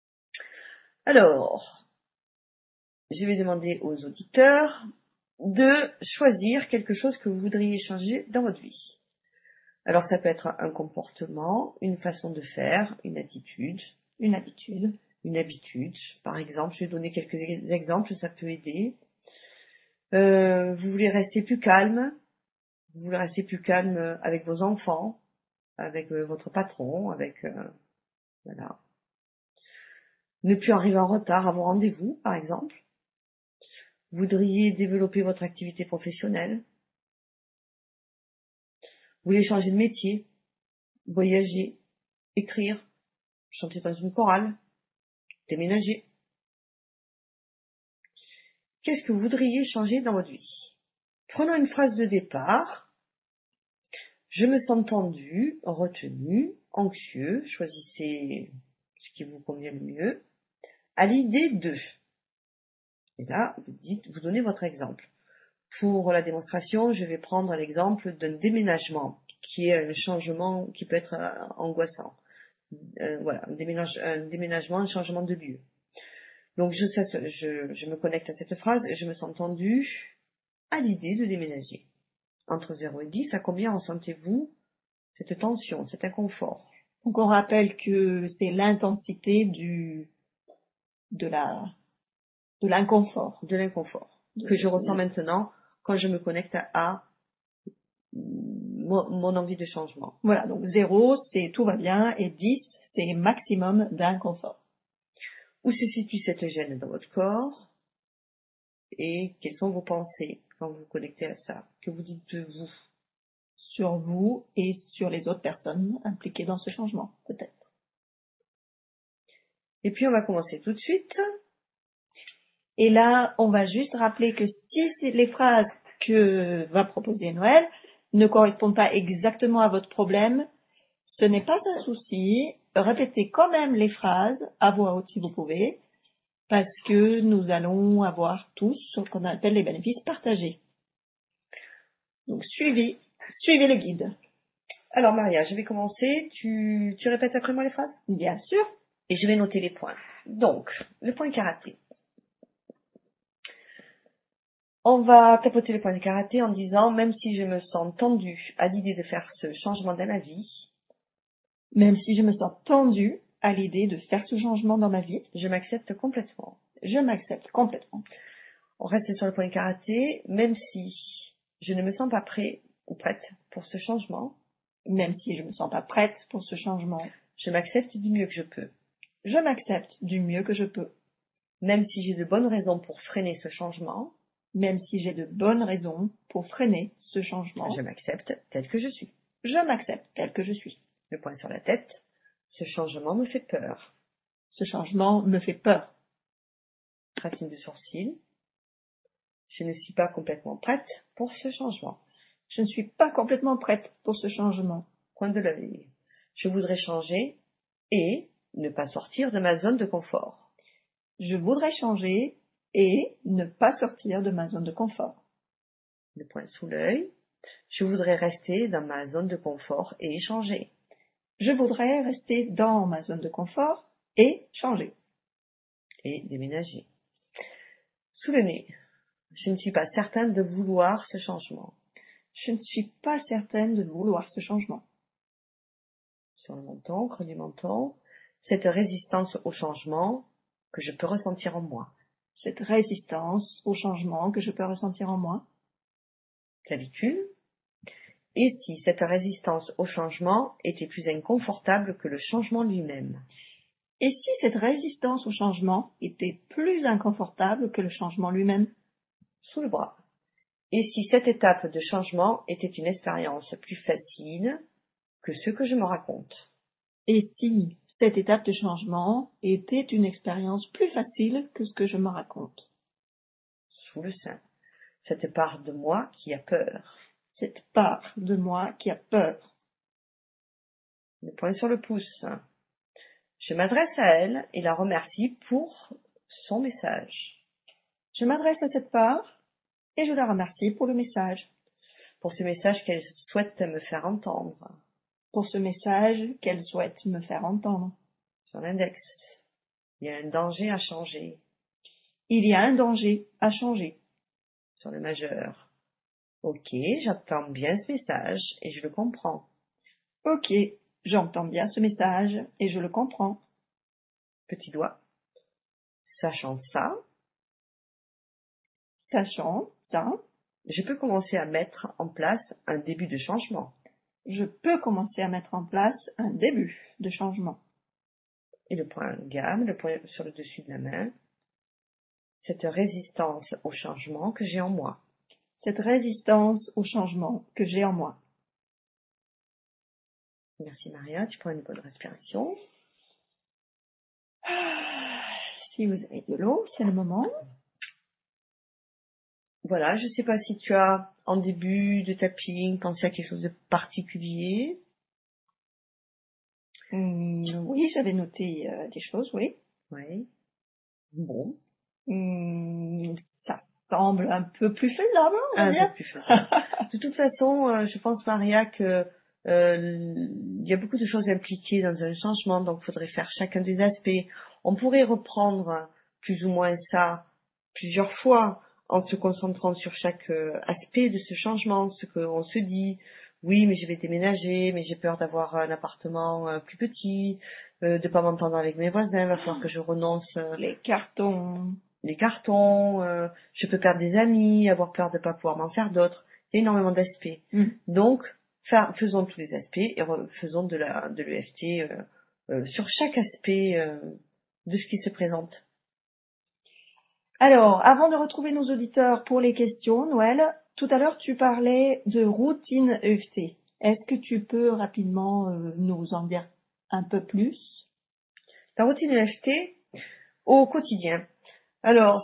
Alors, je vais demander aux auditeurs de choisir quelque chose que vous voudriez changer dans votre vie. Alors, ça peut être un comportement, une façon de faire, une attitude. Une habitude. Une habitude. Par exemple, je vais donner quelques exemples, ça peut aider. Vous voulez rester plus calme. Vous voulez rester plus calme avec vos enfants, avec votre patron, avec... voilà. Ne plus arriver en retard à vos rendez-vous, par exemple. Vous voudriez développer votre activité professionnelle. Vous voulez changer de métier, voyager, écrire, chanter dans une chorale, déménager. Qu'est-ce que vous voudriez changer dans votre vie? Prenons une phrase de départ. Je me sens tendu, retenu, anxieux. Choisissez ce qui vous convient le mieux. À l'idée de. Et là, vous donnez votre exemple. Pour la démonstration, je vais prendre l'exemple d'un déménagement, qui est un changement qui peut être angoissant. Voilà, un déménagement, un changement de lieu. Donc je me connecte à cette phrase, je me sens tendu à l'idée de déménager. Entre 0 et 10, à combien ressentez-vous cette tension, cet inconfort? Donc on rappelle que c'est l'intensité de l'inconfort. De l'inconfort que je ressens maintenant quand je me connecte à mon envie de changement. Voilà, donc 0, c'est tout va bien, et 10, c'est maximum d'inconfort. Où se situe cette gêne dans votre corps? Et quelles sont vos pensées quand vous vous connectez à ça? Que vous dites de vous? Sur vous et sur les autres personnes impliquées dans ce changement, peut-être. Et puis on va commencer tout de suite. Et là, on va juste rappeler que si les phrases que va proposer Noël ne correspondent pas exactement à votre problème, ce n'est pas un souci. Répétez quand même les phrases à voix haute si vous pouvez, parce que nous allons avoir tous ce qu'on appelle les bénéfices partagés. Donc suivez le guide. Alors Maria, je vais commencer. Tu répètes après moi les phrases? Bien sûr. Et je vais noter les points. Donc, le point karaté. On va tapoter le point de karaté en disant, même si je me sens tendue à l'idée de faire ce changement dans ma vie, même si je me sens tendue à l'idée de faire ce changement dans ma vie, je m'accepte complètement. Je m'accepte complètement. On reste sur le point karaté, même si je ne me sens pas prêt ou prête pour ce changement. Même si je ne me sens pas prête pour ce changement. Je m'accepte du mieux que je peux. Je m'accepte du mieux que je peux. Même si j'ai de bonnes raisons pour freiner ce changement. Même si j'ai de bonnes raisons pour freiner ce changement. Je m'accepte tel que je suis. Je m'accepte tel que je suis. Le poing sur la tête. Ce changement me fait peur. Ce changement me fait peur. Racine de sourcil. Je ne suis pas complètement prête pour ce changement. Je ne suis pas complètement prête pour ce changement. Coin de l'œil. Je voudrais changer et ne pas sortir de ma zone de confort. Je voudrais changer et ne pas sortir de ma zone de confort. Le poing sous l'œil. Je voudrais rester dans ma zone de confort et changer. Je voudrais rester dans ma zone de confort et changer. Et déménager. Sous le nez. Je ne suis pas certaine de vouloir ce changement. Je ne suis pas certaine de vouloir ce changement. Sur le menton, creux du menton. Cette résistance au changement que je peux ressentir en moi. Cette résistance au changement que je peux ressentir en moi. Clavicule. Et si cette résistance au changement était plus inconfortable que le changement lui-même? Et si cette résistance au changement était plus inconfortable que le changement lui-même? Sous le bras. Et si cette étape de changement était une expérience plus facile que ce que je me raconte? Et si cette étape de changement était une expérience plus facile que ce que je me raconte? Sous le sein. Cette part de moi qui a peur. Cette part de moi qui a peur. Le poing sur le pouce. Je m'adresse à elle et la remercie pour son message. Je m'adresse à cette part et je la remercie pour le message. Pour ce message qu'elle souhaite me faire entendre. Pour ce message qu'elle souhaite me faire entendre. Sur l'index. Il y a un danger à changer. Il y a un danger à changer. Sur le majeur. Ok, j'entends bien ce message et je le comprends. Ok, j'entends bien ce message et je le comprends. Petit doigt. Sachant ça. Sachant ça. Je peux commencer à mettre en place un début de changement. Je peux commencer à mettre en place un début de changement. Et le point gamme, le point sur le dessus de la main. Cette résistance au changement que j'ai en moi. Cette résistance au changement que j'ai en moi. Merci Maria, tu prends une bonne respiration. Si vous avez de l'eau, c'est le moment. Voilà, je ne sais pas si tu as, en début de tapping, pensé à quelque chose de particulier. Oui, j'avais noté des choses, oui. Oui. Bon. Ça semble un peu plus faisable, on va dire. Un peu plus faisable. De toute façon, je pense, Maria, que il y a beaucoup de choses impliquées dans un changement, donc il faudrait faire chacun des aspects. On pourrait reprendre plus ou moins ça plusieurs fois en se concentrant sur chaque aspect de ce changement, ce qu'on se dit. Oui, mais je vais déménager, mais j'ai peur d'avoir un appartement plus petit, de pas m'entendre avec mes voisins, il va falloir que je renonce. Les cartons, je peux perdre des amis, avoir peur de pas pouvoir m'en faire d'autres. Il y a énormément d'aspects. Donc, faisons tous les aspects et faisons de l'EFT sur chaque aspect de ce qui se présente. Alors, avant de retrouver nos auditeurs pour les questions, Noël, tout à l'heure tu parlais de routine EFT. Est-ce que tu peux rapidement nous en dire un peu plus? La routine EFT au quotidien. Alors,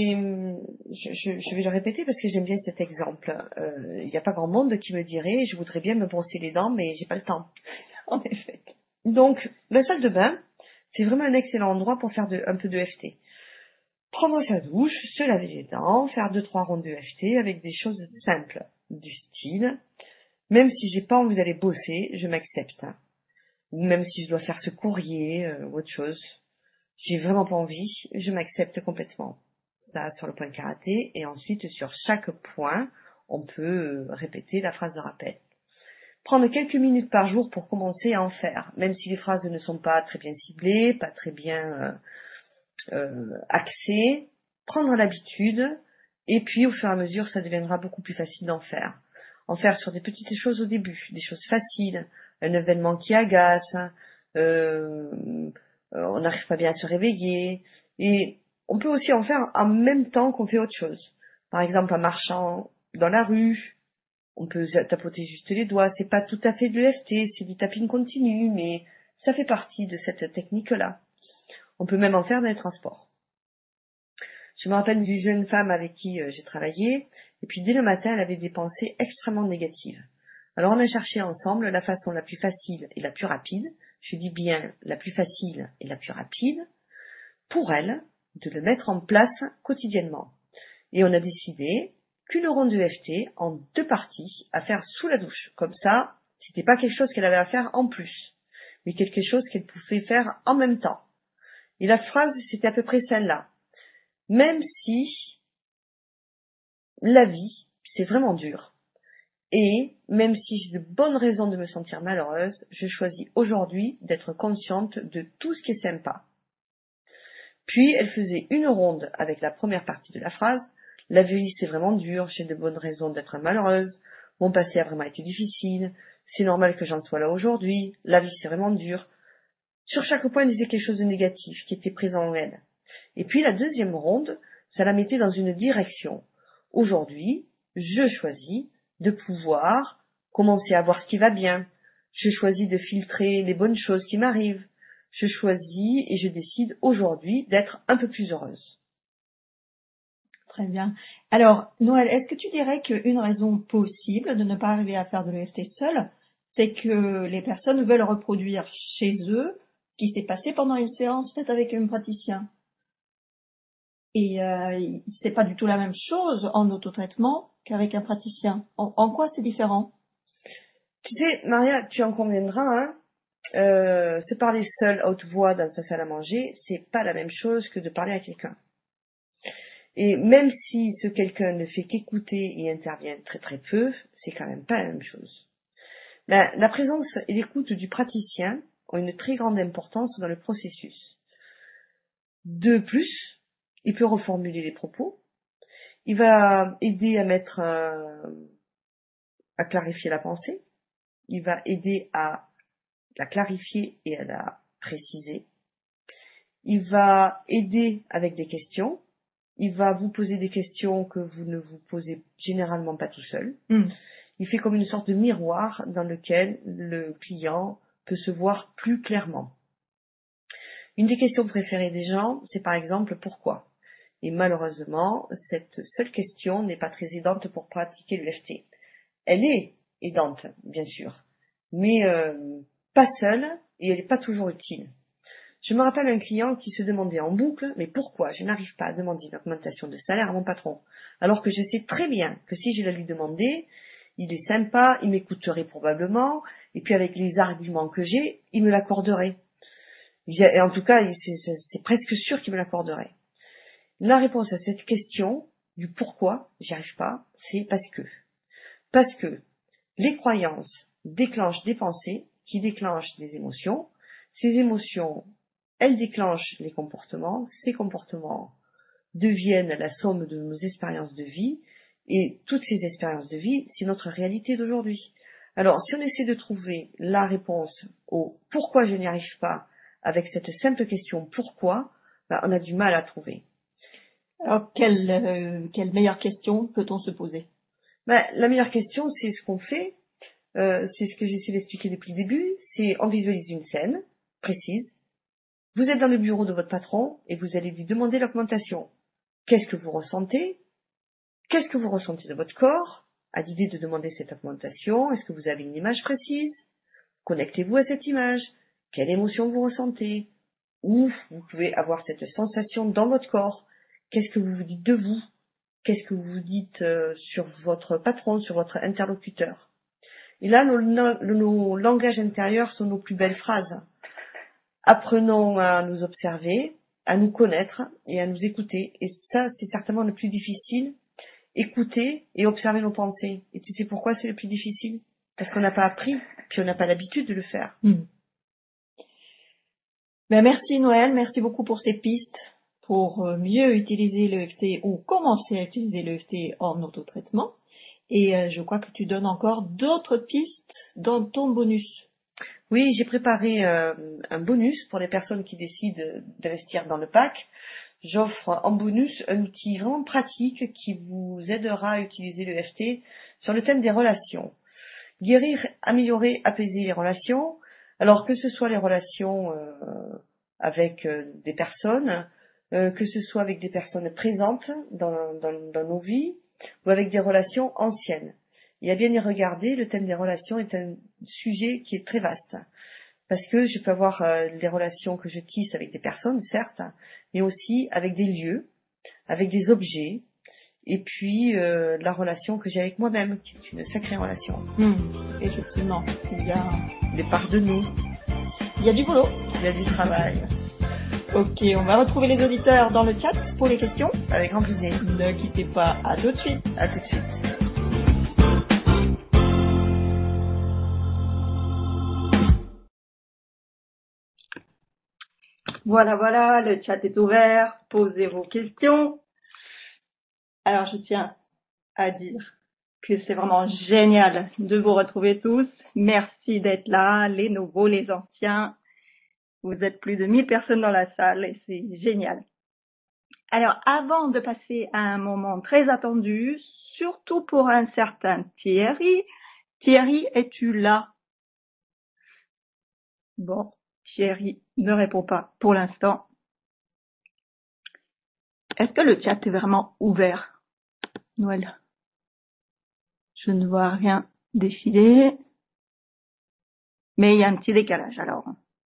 je vais le répéter parce que j'aime bien cet exemple. Il n'y a pas grand monde qui me dirait, je voudrais bien me brosser les dents, mais j'ai pas le temps. En effet. Donc, la salle de bain, c'est vraiment un excellent endroit pour faire un peu de EFT. Prendre sa douche, se laver les dents, faire 2-3 rondes de EFT avec des choses simples, du style, même si j'ai pas envie d'aller bosser, je m'accepte. Même si je dois faire ce courrier ou autre chose. J'ai vraiment pas envie, je m'accepte complètement. Ça, sur le point karaté, et ensuite, sur chaque point, on peut répéter la phrase de rappel. Prendre quelques minutes par jour pour commencer à en faire, même si les phrases ne sont pas très bien ciblées, pas très bien axées. Prendre l'habitude, Et puis, au fur et à mesure, ça deviendra beaucoup plus facile d'en faire. En faire sur des petites choses au début, des choses faciles, un événement qui agace, on n'arrive pas bien à se réveiller. Et on peut aussi en faire en même temps qu'on fait autre chose. Par exemple, en marchant dans la rue, on peut tapoter juste les doigts. C'est pas tout à fait de l'EFT, c'est du tapping continu, mais ça fait partie de cette technique-là. On peut même en faire dans les transports. Je me rappelle d'une jeune femme avec qui j'ai travaillé, et puis dès le matin, elle avait des pensées extrêmement négatives. Alors on a cherché ensemble la façon la plus facile et la plus rapide, je dis bien la plus facile et la plus rapide, pour elle, de le mettre en place quotidiennement. Et on a décidé qu'une ronde EFT en 2 parties à faire sous la douche. Comme ça, c'était pas quelque chose qu'elle avait à faire en plus, mais quelque chose qu'elle pouvait faire en même temps. Et la phrase, c'était à peu près celle-là. Même si la vie, c'est vraiment dur, et même si j'ai de bonnes raisons de me sentir malheureuse, je choisis aujourd'hui d'être consciente de tout ce qui est sympa. Puis, elle faisait une ronde avec la première partie de la phrase. La vie, c'est vraiment dur, j'ai de bonnes raisons d'être malheureuse, mon passé a vraiment été difficile, c'est normal que j'en sois là aujourd'hui, la vie, c'est vraiment dur. Sur chaque point, elle disait quelque chose de négatif qui était présent en elle. Et puis, la deuxième ronde, ça la mettait dans une direction. Aujourd'hui, je choisis de pouvoir commencer à voir ce qui va bien. Je choisis de filtrer les bonnes choses qui m'arrivent. Je choisis et je décide aujourd'hui d'être un peu plus heureuse. Très bien. Alors, Noël, est-ce que tu dirais qu'une raison possible de ne pas arriver à faire de l'EFT seule, c'est que les personnes veulent reproduire chez eux ce qui s'est passé pendant une séance faite avec un praticien? Et c'est pas du tout la même chose en autotraitement qu'avec un praticien. En quoi c'est différent? Tu sais, Maria, tu en conviendras, hein, se parler seul à haute voix dans sa salle à manger, c'est pas la même chose que de parler à quelqu'un. Et même si ce quelqu'un ne fait qu'écouter et intervient très très peu, c'est quand même pas la même chose. La présence et l'écoute du praticien ont une très grande importance dans le processus. De plus, il peut reformuler les propos, il va aider à clarifier la pensée, il va aider à la clarifier et à la préciser, il va aider avec des questions, il va vous poser des questions que vous ne vous posez généralement pas tout seul. Il fait comme une sorte de miroir dans lequel le client peut se voir plus clairement. Une des questions préférées des gens, c'est par exemple pourquoi. Et malheureusement, cette seule question n'est pas très aidante pour pratiquer l'EFT. Elle est aidante, bien sûr, mais pas seule et elle n'est pas toujours utile. Je me rappelle un client qui se demandait en boucle, mais pourquoi je n'arrive pas à demander une augmentation de salaire à mon patron, alors que je sais très bien que si je la lui demandais, il est sympa, il m'écouterait probablement, et puis avec les arguments que j'ai, il me l'accorderait. Et en tout cas, c'est presque sûr qu'il me l'accorderait. La réponse à cette question, du pourquoi j'y arrive pas, c'est parce que. Parce que les croyances déclenchent des pensées qui déclenchent des émotions. Ces émotions, elles déclenchent les comportements. Ces comportements deviennent la somme de nos expériences de vie. Et toutes ces expériences de vie, c'est notre réalité d'aujourd'hui. Alors, si on essaie de trouver la réponse au pourquoi je n'y arrive pas avec cette simple question pourquoi, on a du mal à trouver. Alors, quelle meilleure question peut-on se poser? La meilleure question, c'est ce qu'on fait. C'est ce que j'essaie d'expliquer depuis le début. C'est on visualise une scène précise. Vous êtes dans le bureau de votre patron et vous allez lui demander l'augmentation. Qu'est-ce que vous ressentez? Qu'est-ce que vous ressentez de votre corps à l'idée de demander cette augmentation? Est-ce que vous avez une image précise? Connectez-vous à cette image. Quelle émotion vous ressentez? Où vous pouvez avoir cette sensation dans votre corps? Qu'est-ce que vous vous dites de vous? Qu'est-ce que vous vous dites sur votre patron, sur votre interlocuteur? Et là, nos langages intérieurs sont nos plus belles phrases. Apprenons à nous observer, à nous connaître et à nous écouter. Et ça, c'est certainement le plus difficile. Écouter et observer nos pensées. Et tu sais pourquoi c'est le plus difficile? Parce qu'on n'a pas appris, puis on n'a pas l'habitude de le faire. Ben merci Noël, merci beaucoup pour ces pistes. pour mieux utiliser l'EFT ou commencer à utiliser l'EFT en autotraitement. Et je crois que tu donnes encore d'autres pistes dans ton bonus. Oui, j'ai préparé un bonus pour les personnes qui décident d'investir dans le pack. J'offre en bonus un outil vraiment pratique qui vous aidera à utiliser l'EFT sur le thème des relations. Guérir, améliorer, apaiser les relations. Alors que ce soit les relations avec des personnes, que ce soit avec des personnes présentes dans nos vies ou avec des relations anciennes. Et à bien y regarder, le thème des relations est un sujet qui est très vaste. Parce que je peux avoir des relations que je tisse avec des personnes, certes, mais aussi avec des lieux, avec des objets, et puis la relation que j'ai avec moi-même, qui est une sacrée relation. Effectivement, il y a des parts de nous. Il y a du boulot. Il y a du travail. Ok, on va retrouver les auditeurs dans le chat pour les questions. Avec grand plaisir. Ne quittez pas, à tout de suite. À tout de suite. Voilà, le chat est ouvert. Posez vos questions. Alors, je tiens à dire que c'est vraiment génial de vous retrouver tous. Merci d'être là, les nouveaux, les anciens. Vous êtes plus de 1000 personnes dans la salle et c'est génial. Alors, avant de passer à un moment très attendu, surtout pour un certain Thierry. Thierry, es-tu là? Bon, Thierry ne répond pas pour l'instant. Est-ce que le chat est vraiment ouvert, Noël? Je ne vois rien défiler. Mais il y a un petit décalage alors.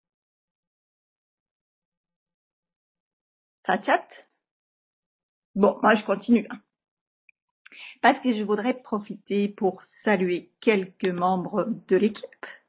Ça chatte? Bon, moi je continue. Parce que je voudrais profiter pour saluer quelques membres de l'équipe.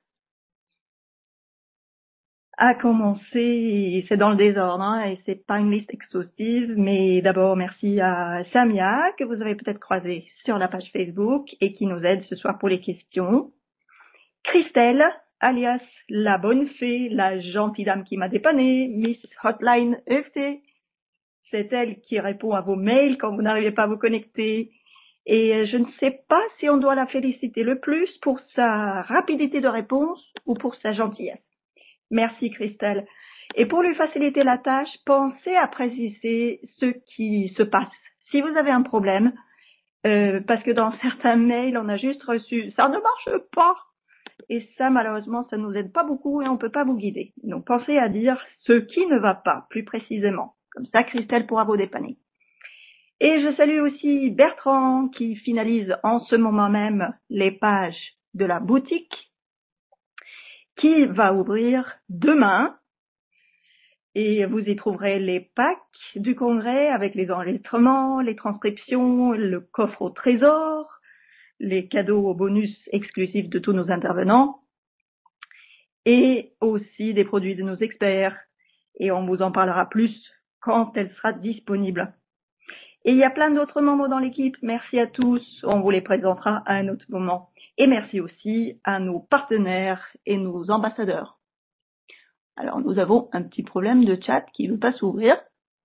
À commencer, c'est dans le désordre, hein, et c'est pas une liste exhaustive, mais d'abord merci à Samia, que vous avez peut-être croisé sur la page Facebook et qui nous aide ce soir pour les questions. Christelle, alias la bonne fée, la gentille dame qui m'a dépannée, Miss Hotline EFT. C'est elle qui répond à vos mails quand vous n'arrivez pas à vous connecter. Et je ne sais pas si on doit la féliciter le plus pour sa rapidité de réponse ou pour sa gentillesse. Merci Christelle. Et pour lui faciliter la tâche, pensez à préciser ce qui se passe. Si vous avez un problème, parce que dans certains mails, on a juste reçu « ça ne marche pas ». Et ça, malheureusement, ça ne nous aide pas beaucoup et on ne peut pas vous guider. Donc, pensez à dire ce qui ne va pas, plus précisément. Comme ça, Christelle pourra vous dépanner. Et je salue aussi Bertrand qui finalise en ce moment même les pages de la boutique qui va ouvrir demain. Et vous y trouverez les packs du congrès avec les enregistrements, les transcriptions, le coffre au trésor, les cadeaux au bonus exclusifs de tous nos intervenants et aussi des produits de nos experts. Et on vous en parlera plus quand elle sera disponible. Et il y a plein d'autres membres dans l'équipe. Merci à tous. On vous les présentera à un autre moment. Et merci aussi à nos partenaires et nos ambassadeurs. Alors, nous avons un petit problème de chat qui ne veut pas s'ouvrir.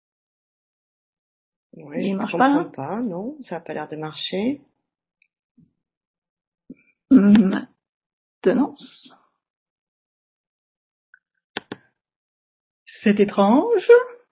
Oui, il marche pas. Pas, non, ça n'a pas l'air de marcher. Maintenant. C'est étrange.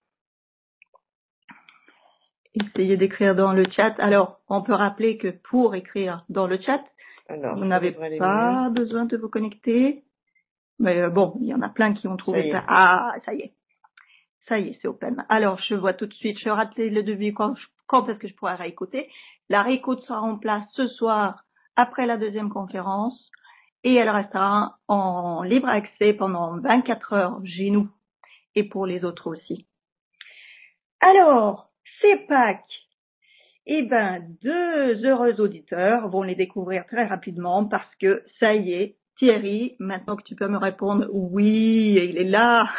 Essayez d'écrire dans le chat. Alors, on peut rappeler que pour écrire dans le chat, vous n'avez pas besoin de vous connecter. Mais bon, il y en a plein qui ont trouvé ça. Ah, ça y est. Ça y est, c'est open. Alors, je vois tout de suite, je rate le devis quand est-ce que je pourrai réécouter. La réécoute sera en place ce soir après la deuxième conférence et elle restera en libre accès pendant 24 heures chez nous et pour les autres aussi. Alors, ces packs, deux heureux auditeurs vont les découvrir très rapidement parce que ça y est, Thierry, maintenant que tu peux me répondre, oui, il est là.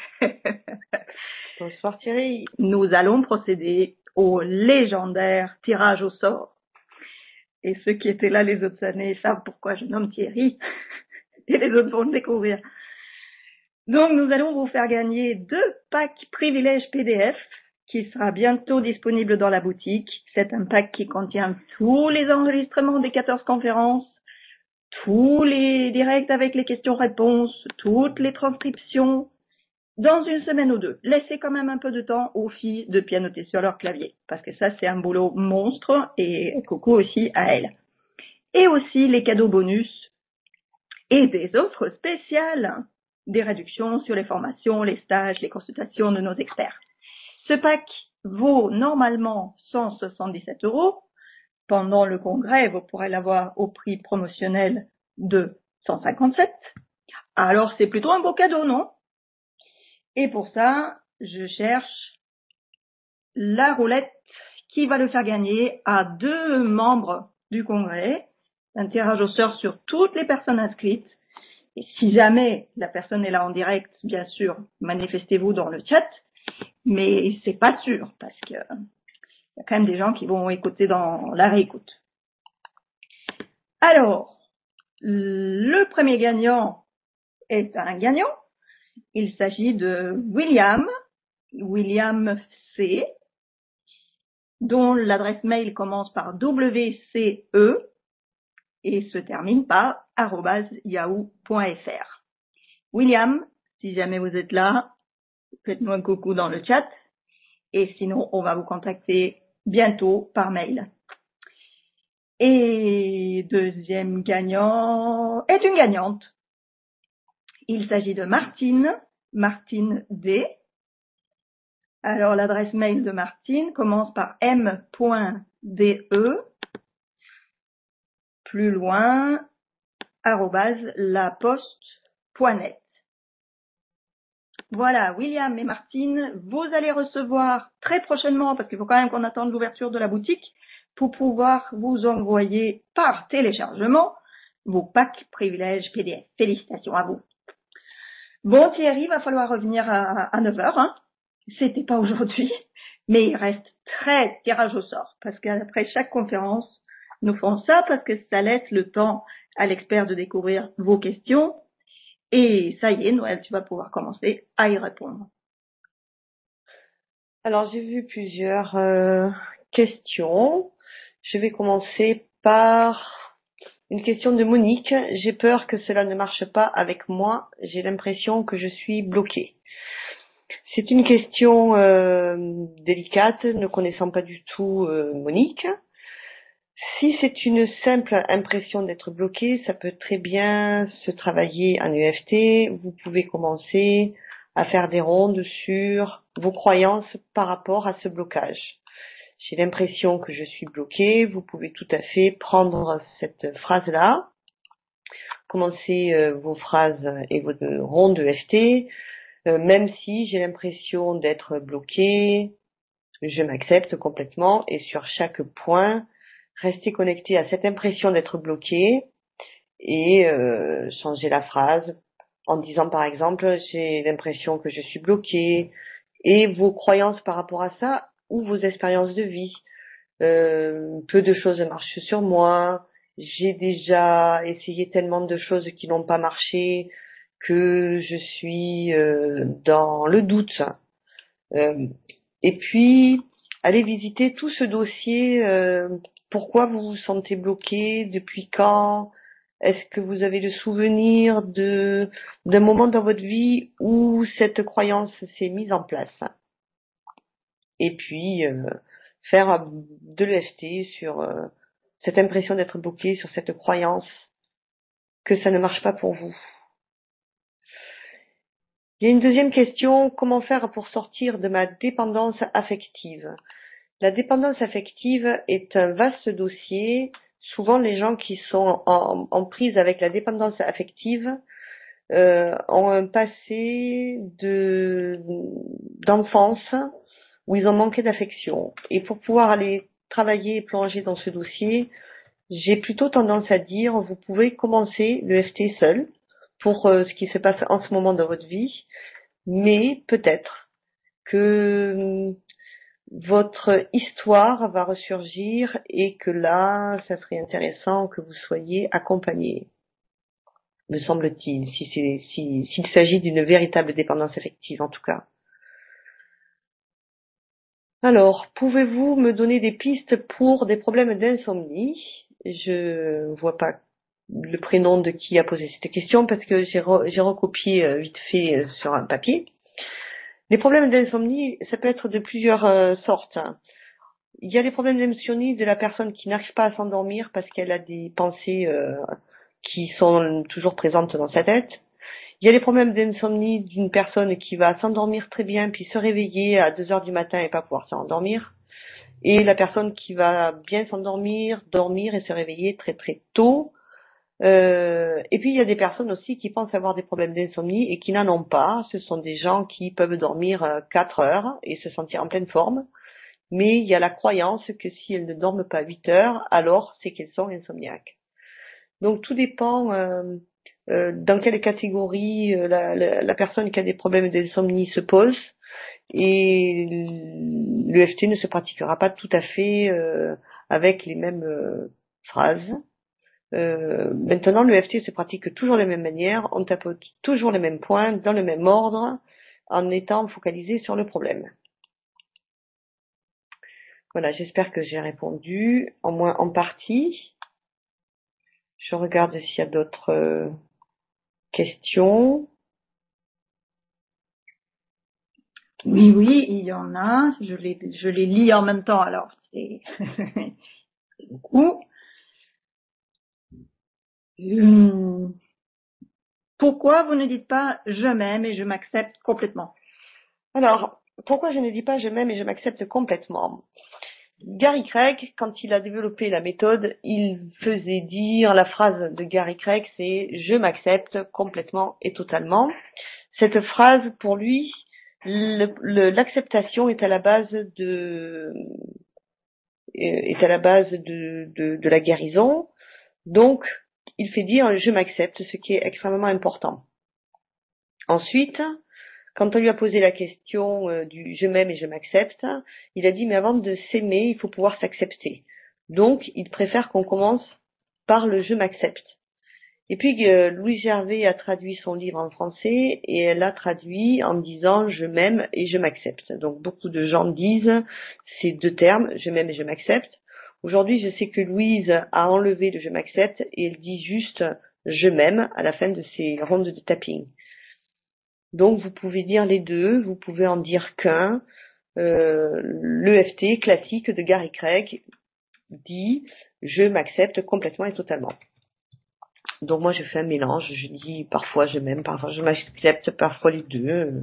Bonsoir Thierry. Nous allons procéder au légendaire tirage au sort. Et ceux qui étaient là les autres années savent pourquoi je nomme Thierry. Et les autres vont le découvrir. Donc nous allons vous faire gagner 2 packs privilèges PDF qui sera bientôt disponible dans la boutique. C'est un pack qui contient tous les enregistrements des 14 conférences, tous les directs avec les questions-réponses, toutes les transcriptions, dans une semaine ou deux. Laissez quand même un peu de temps aux filles de pianoter sur leur clavier, parce que ça, c'est un boulot monstre, et coucou aussi à elles. Et aussi les cadeaux bonus et des offres spéciales, des réductions sur les formations, les stages, les consultations de nos experts. Ce pack vaut normalement 177 €. Pendant le congrès, vous pourrez l'avoir au prix promotionnel de 157. Alors, c'est plutôt un beau cadeau, non? Et pour ça, je cherche la roulette qui va le faire gagner à 2 membres du congrès. Un tirage au sort sur toutes les personnes inscrites. Et si jamais la personne est là en direct, bien sûr, manifestez-vous dans le chat. Mais c'est pas sûr parce que il y a quand même des gens qui vont écouter dans la réécoute. Alors, le premier gagnant est un gagnant. Il s'agit de William C, dont l'adresse mail commence par WCE et se termine par @yahoo.fr. William, si jamais vous êtes là, faites-nous un coucou dans le chat et sinon on va vous contacter bientôt par mail. Et deuxième gagnant est une gagnante. Il s'agit de Martine D. Alors l'adresse mail de Martine commence par m.de plus loin @laposte.net. Voilà, William et Martine, vous allez recevoir très prochainement, parce qu'il faut quand même qu'on attende l'ouverture de la boutique, pour pouvoir vous envoyer par téléchargement vos packs privilèges PDF. Félicitations à vous. Bon, Thierry, il va falloir revenir à 9h. Hein. C'était pas aujourd'hui, mais il reste 13 tirages au sort, parce qu'après chaque conférence, nous faisons ça parce que ça laisse le temps à l'expert de découvrir vos questions. Et ça y est, Noël, tu vas pouvoir commencer à y répondre. Alors, j'ai vu plusieurs questions. Je vais commencer par une question de Monique. J'ai peur que cela ne marche pas avec moi. J'ai l'impression que je suis bloquée. C'est une question délicate, ne connaissant pas du tout Monique. Si c'est une simple impression d'être bloqué, ça peut très bien se travailler en EFT. Vous pouvez commencer à faire des rondes sur vos croyances par rapport à ce blocage. J'ai l'impression que je suis bloqué. Vous pouvez tout à fait prendre cette phrase-là, commencer vos phrases et vos rondes EFT. Même si j'ai l'impression d'être bloqué, je m'accepte complètement et sur chaque point, rester connecté à cette impression d'être bloqué et changer la phrase en disant par exemple j'ai l'impression que je suis bloqué et vos croyances par rapport à ça ou vos expériences de vie. Peu de choses marchent sur moi, j'ai déjà essayé tellement de choses qui n'ont pas marché que je suis dans le doute. Et puis, allez visiter tout ce dossier. Pourquoi vous vous sentez bloqué? Depuis quand? Est-ce que vous avez le souvenir d'un moment dans votre vie où cette croyance s'est mise en place? Et puis, faire de l'EFT sur cette impression d'être bloqué, sur cette croyance que ça ne marche pas pour vous. Il y a une deuxième question, comment faire pour sortir de ma dépendance affective? La dépendance affective est un vaste dossier. Souvent, les gens qui sont en prise avec la dépendance affective ont un passé d'enfance où ils ont manqué d'affection. Et pour pouvoir aller travailler et plonger dans ce dossier, j'ai plutôt tendance à dire, vous pouvez commencer l'EFT seul pour ce qui se passe en ce moment dans votre vie, mais peut-être que votre histoire va ressurgir et que là, ça serait intéressant que vous soyez accompagné, me semble-t-il, s'il s'agit d'une véritable dépendance affective en tout cas. Alors, pouvez-vous me donner des pistes pour des problèmes d'insomnie? Je vois pas le prénom de qui a posé cette question parce que j'ai recopié vite fait sur un papier. Les problèmes d'insomnie, ça peut être de plusieurs sortes. Il y a les problèmes d'insomnie de la personne qui n'arrive pas à s'endormir parce qu'elle a des pensées qui sont toujours présentes dans sa tête. Il y a les problèmes d'insomnie d'une personne qui va s'endormir très bien puis se réveiller à 2 heures du matin et pas pouvoir s'endormir. Et la personne qui va bien s'endormir, dormir et se réveiller très très tôt. Et puis il y a des personnes aussi qui pensent avoir des problèmes d'insomnie et qui n'en ont pas. Ce sont des gens qui peuvent dormir 4 heures et se sentir en pleine forme. Mais il y a la croyance que si elles ne dorment pas 8 heures, alors c'est qu'elles sont insomniaques. Donc tout dépend dans quelle catégorie la personne qui a des problèmes d'insomnie se pose. Et l'EFT ne se pratiquera pas tout à fait avec les mêmes phrases. Maintenant, l'EFT se pratique toujours de la même manière, on tapote toujours les mêmes points, dans le même ordre, en étant focalisé sur le problème. Voilà, j'espère que j'ai répondu, au moins en partie. Je regarde s'il y a d'autres questions. Oui, il y en a. Je les lis en même temps, alors c'est beaucoup. Pourquoi vous ne dites pas « je m'aime et je m'accepte complètement » ? Alors, pourquoi je ne dis pas « je m'aime et je m'accepte complètement » ? Gary Craig, quand il a développé la méthode, il faisait dire, la phrase de Gary Craig, c'est « je m'accepte complètement et totalement ». Cette phrase, pour lui, l'acceptation est à la base de la guérison. Donc, il fait dire « je m'accepte », ce qui est extrêmement important. Ensuite, quand on lui a posé la question du « je m'aime et je m'accepte », il a dit « mais avant de s'aimer, il faut pouvoir s'accepter ». Donc, il préfère qu'on commence par le « je m'accepte ». Et puis, Louise Gervais a traduit son livre en français et elle l'a traduit en disant « je m'aime et je m'accepte ». Donc, beaucoup de gens disent ces deux termes « je m'aime et je m'accepte ». Aujourd'hui, je sais que Louise a enlevé le « je m'accepte » et elle dit juste « je m'aime » à la fin de ses rondes de tapping. Donc, vous pouvez dire les deux, vous pouvez en dire qu'un. L'EFT classique de Gary Craig dit « je m'accepte complètement et totalement ». Donc moi, je fais un mélange, je dis parfois je m'aime, parfois je m'accepte, parfois les deux.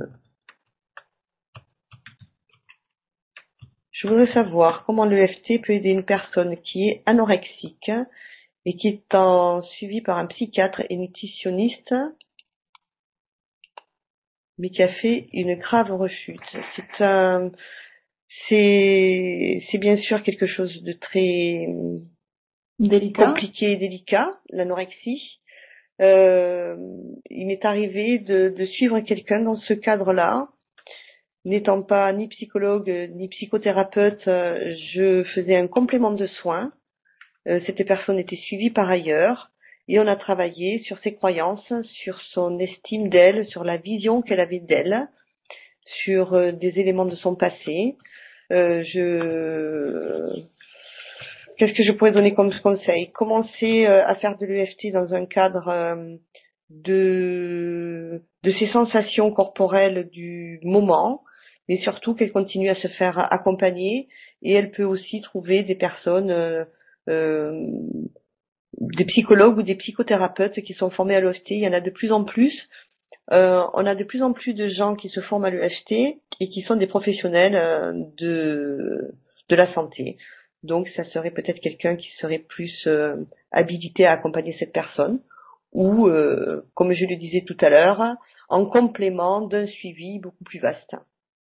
Je voudrais savoir comment l'EFT peut aider une personne qui est anorexique et qui est suivie par un psychiatre et nutritionniste, mais qui a fait une grave rechute. C'est bien sûr quelque chose de très compliqué et délicat, l'anorexie. Il m'est arrivé de suivre quelqu'un dans ce cadre-là. N'étant pas ni psychologue ni psychothérapeute, je faisais un complément de soins. Cette personne était suivie par ailleurs et on a travaillé sur ses croyances, sur son estime d'elle, sur la vision qu'elle avait d'elle, sur des éléments de son passé. Qu'est-ce que je pourrais donner comme conseil? Commencer à faire de l'EFT dans un cadre de ses sensations corporelles du moment, mais surtout qu'elle continue à se faire accompagner et elle peut aussi trouver des personnes, des psychologues ou des psychothérapeutes qui sont formés à l'EFT. Il y en a de plus en plus. On a de plus en plus de gens qui se forment à l'EFT et qui sont des professionnels de la santé. Donc, ça serait peut-être quelqu'un qui serait plus habilité à accompagner cette personne ou, comme je le disais tout à l'heure, en complément d'un suivi beaucoup plus vaste.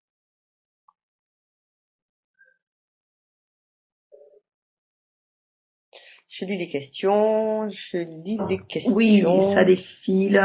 Je lis les questions. Oui, ça défile.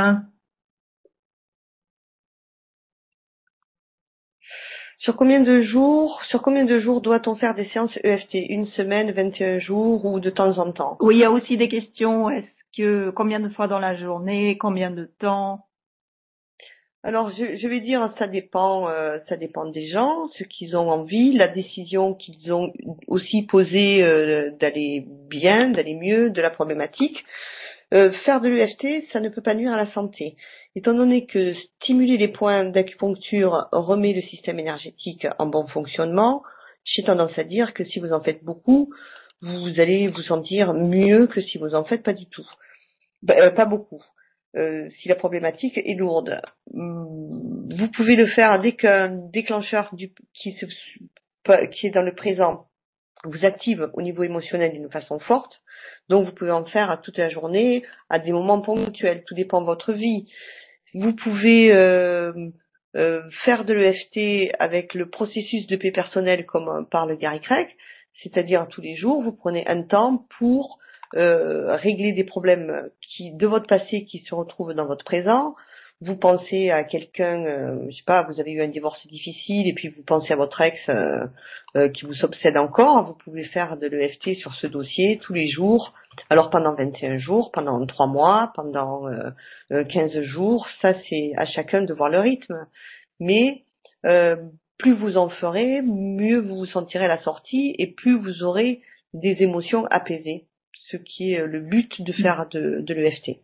Sur combien de jours doit-on faire des séances EFT? Une semaine, 21 jours ou de temps en temps? Oui, il y a aussi des questions. Combien de fois dans la journée? Combien de temps? Alors, je vais dire, ça dépend des gens, ce qu'ils ont envie, la décision qu'ils ont aussi posée d'aller bien, d'aller mieux de la problématique. Faire de l'EFT, ça ne peut pas nuire à la santé. Étant donné que stimuler les points d'acupuncture remet le système énergétique en bon fonctionnement, j'ai tendance à dire que si vous en faites beaucoup, vous allez vous sentir mieux que si vous en faites pas du tout. Pas beaucoup. Si la problématique est lourde. Vous pouvez le faire dès qu'un déclencheur qui est dans le présent vous active au niveau émotionnel d'une façon forte. Donc vous pouvez en faire à toute la journée, à des moments ponctuels. Tout dépend de votre vie. Vous pouvez faire de l'EFT avec le processus de paix personnelle comme parle Gary Craig, c'est-à-dire tous les jours, vous prenez un temps pour régler des problèmes de votre passé qui se retrouvent dans votre présent. Vous pensez à quelqu'un, je sais pas, vous avez eu un divorce difficile et puis vous pensez à votre ex qui vous obsède encore. Vous pouvez faire de l'EFT sur ce dossier tous les jours. Alors pendant 21 jours, pendant 3 mois, pendant 15 jours, ça c'est à chacun de voir le rythme. Mais plus vous en ferez, mieux vous vous sentirez à la sortie et plus vous aurez des émotions apaisées, ce qui est le but de faire de l'EFT.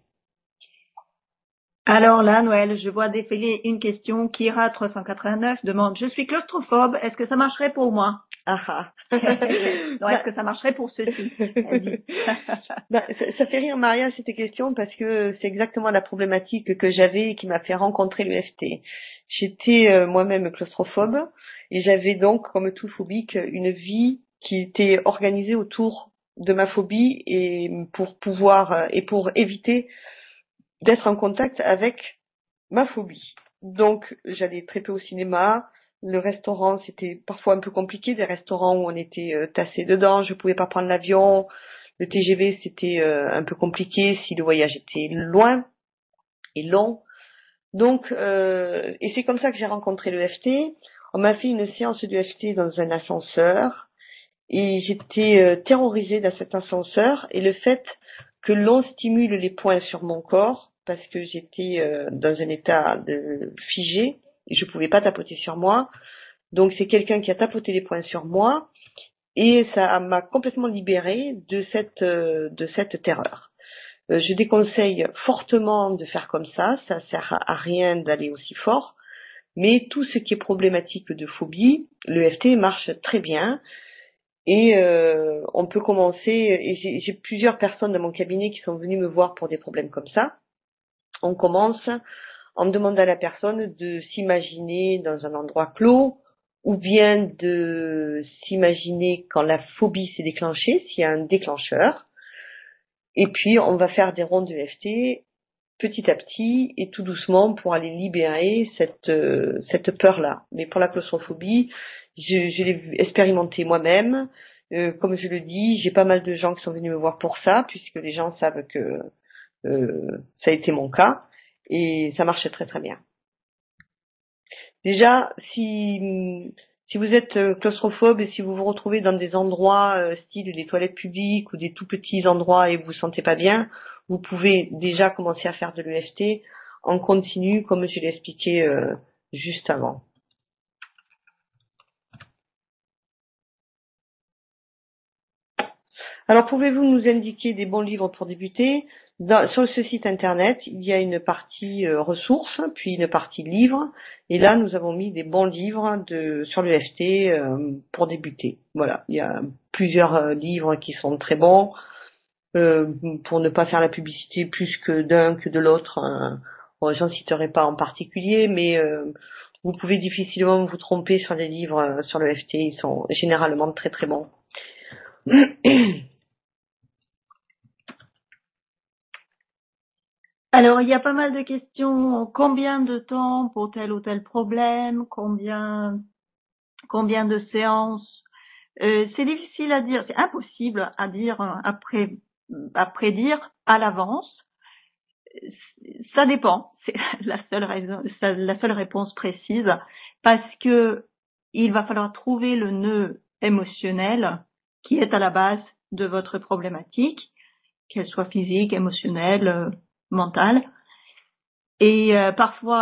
Alors là, Noël, je vois défiler une question. Kira 389 demande, je suis claustrophobe, est-ce que ça marcherait pour moi? Ah. Non, est-ce que ça marcherait pour ceux-ci? Ça fait rire Maria cette question parce que c'est exactement la problématique que j'avais et qui m'a fait rencontrer l'EFT. J'étais moi-même claustrophobe et j'avais donc, comme tout phobique, une vie qui était organisée autour de ma phobie et pour éviter d'être en contact avec ma phobie. Donc j'allais très peu au cinéma. Le restaurant, c'était parfois un peu compliqué, des restaurants où on était tassé dedans, je pouvais pas prendre l'avion. Le TGV, c'était un peu compliqué si le voyage était loin et long. Donc, et c'est comme ça que j'ai rencontré l'EFT. On m'a fait une séance d'EFT dans un ascenseur et j'étais terrorisée dans cet ascenseur et le fait que l'on stimule les points sur mon corps parce que j'étais dans un état de figé et je pouvais pas tapoter sur moi. Donc c'est quelqu'un qui a tapoté les points sur moi et ça m'a complètement libérée de cette terreur. Je déconseille fortement de faire comme ça sert à rien d'aller aussi fort, mais tout ce qui est problématique de phobie, l'EFT marche très bien et on peut commencer, et j'ai plusieurs personnes dans mon cabinet qui sont venues me voir pour des problèmes comme ça. On commence en demandant à la personne de s'imaginer dans un endroit clos ou bien de s'imaginer quand la phobie s'est déclenchée, s'il y a un déclencheur. Et puis, on va faire des rondes d'EFT petit à petit et tout doucement pour aller libérer cette peur-là. Mais pour la claustrophobie, je l'ai expérimenté moi-même. Comme je le dis, j'ai pas mal de gens qui sont venus me voir pour ça, puisque les gens savent que ça a été mon cas. Et ça marche très très bien. Déjà, si vous êtes claustrophobe et si vous vous retrouvez dans des endroits style des toilettes publiques ou des tout petits endroits et vous vous sentez pas bien, vous pouvez déjà commencer à faire de l'EFT en continu comme je l'ai expliqué juste avant. Alors, pouvez-vous nous indiquer des bons livres pour débuter? Sur ce site internet, il y a une partie ressources, puis une partie livres. Et là, nous avons mis des bons livres sur l'EFT pour débuter. Voilà, il y a plusieurs livres qui sont très bons. Pour ne pas faire la publicité plus que d'un que de l'autre, j'en citerai pas en particulier, mais vous pouvez difficilement vous tromper sur les livres sur l'EFT. Ils sont généralement très très bons. Alors, il y a pas mal de questions. Combien de temps pour tel ou tel problème? Combien de séances? C'est difficile à dire. C'est impossible à dire à prédire à l'avance. Ça dépend. C'est la seule réponse précise parce que il va falloir trouver le nœud émotionnel qui est à la base de votre problématique, qu'elle soit physique, émotionnelle, mentale. Et parfois,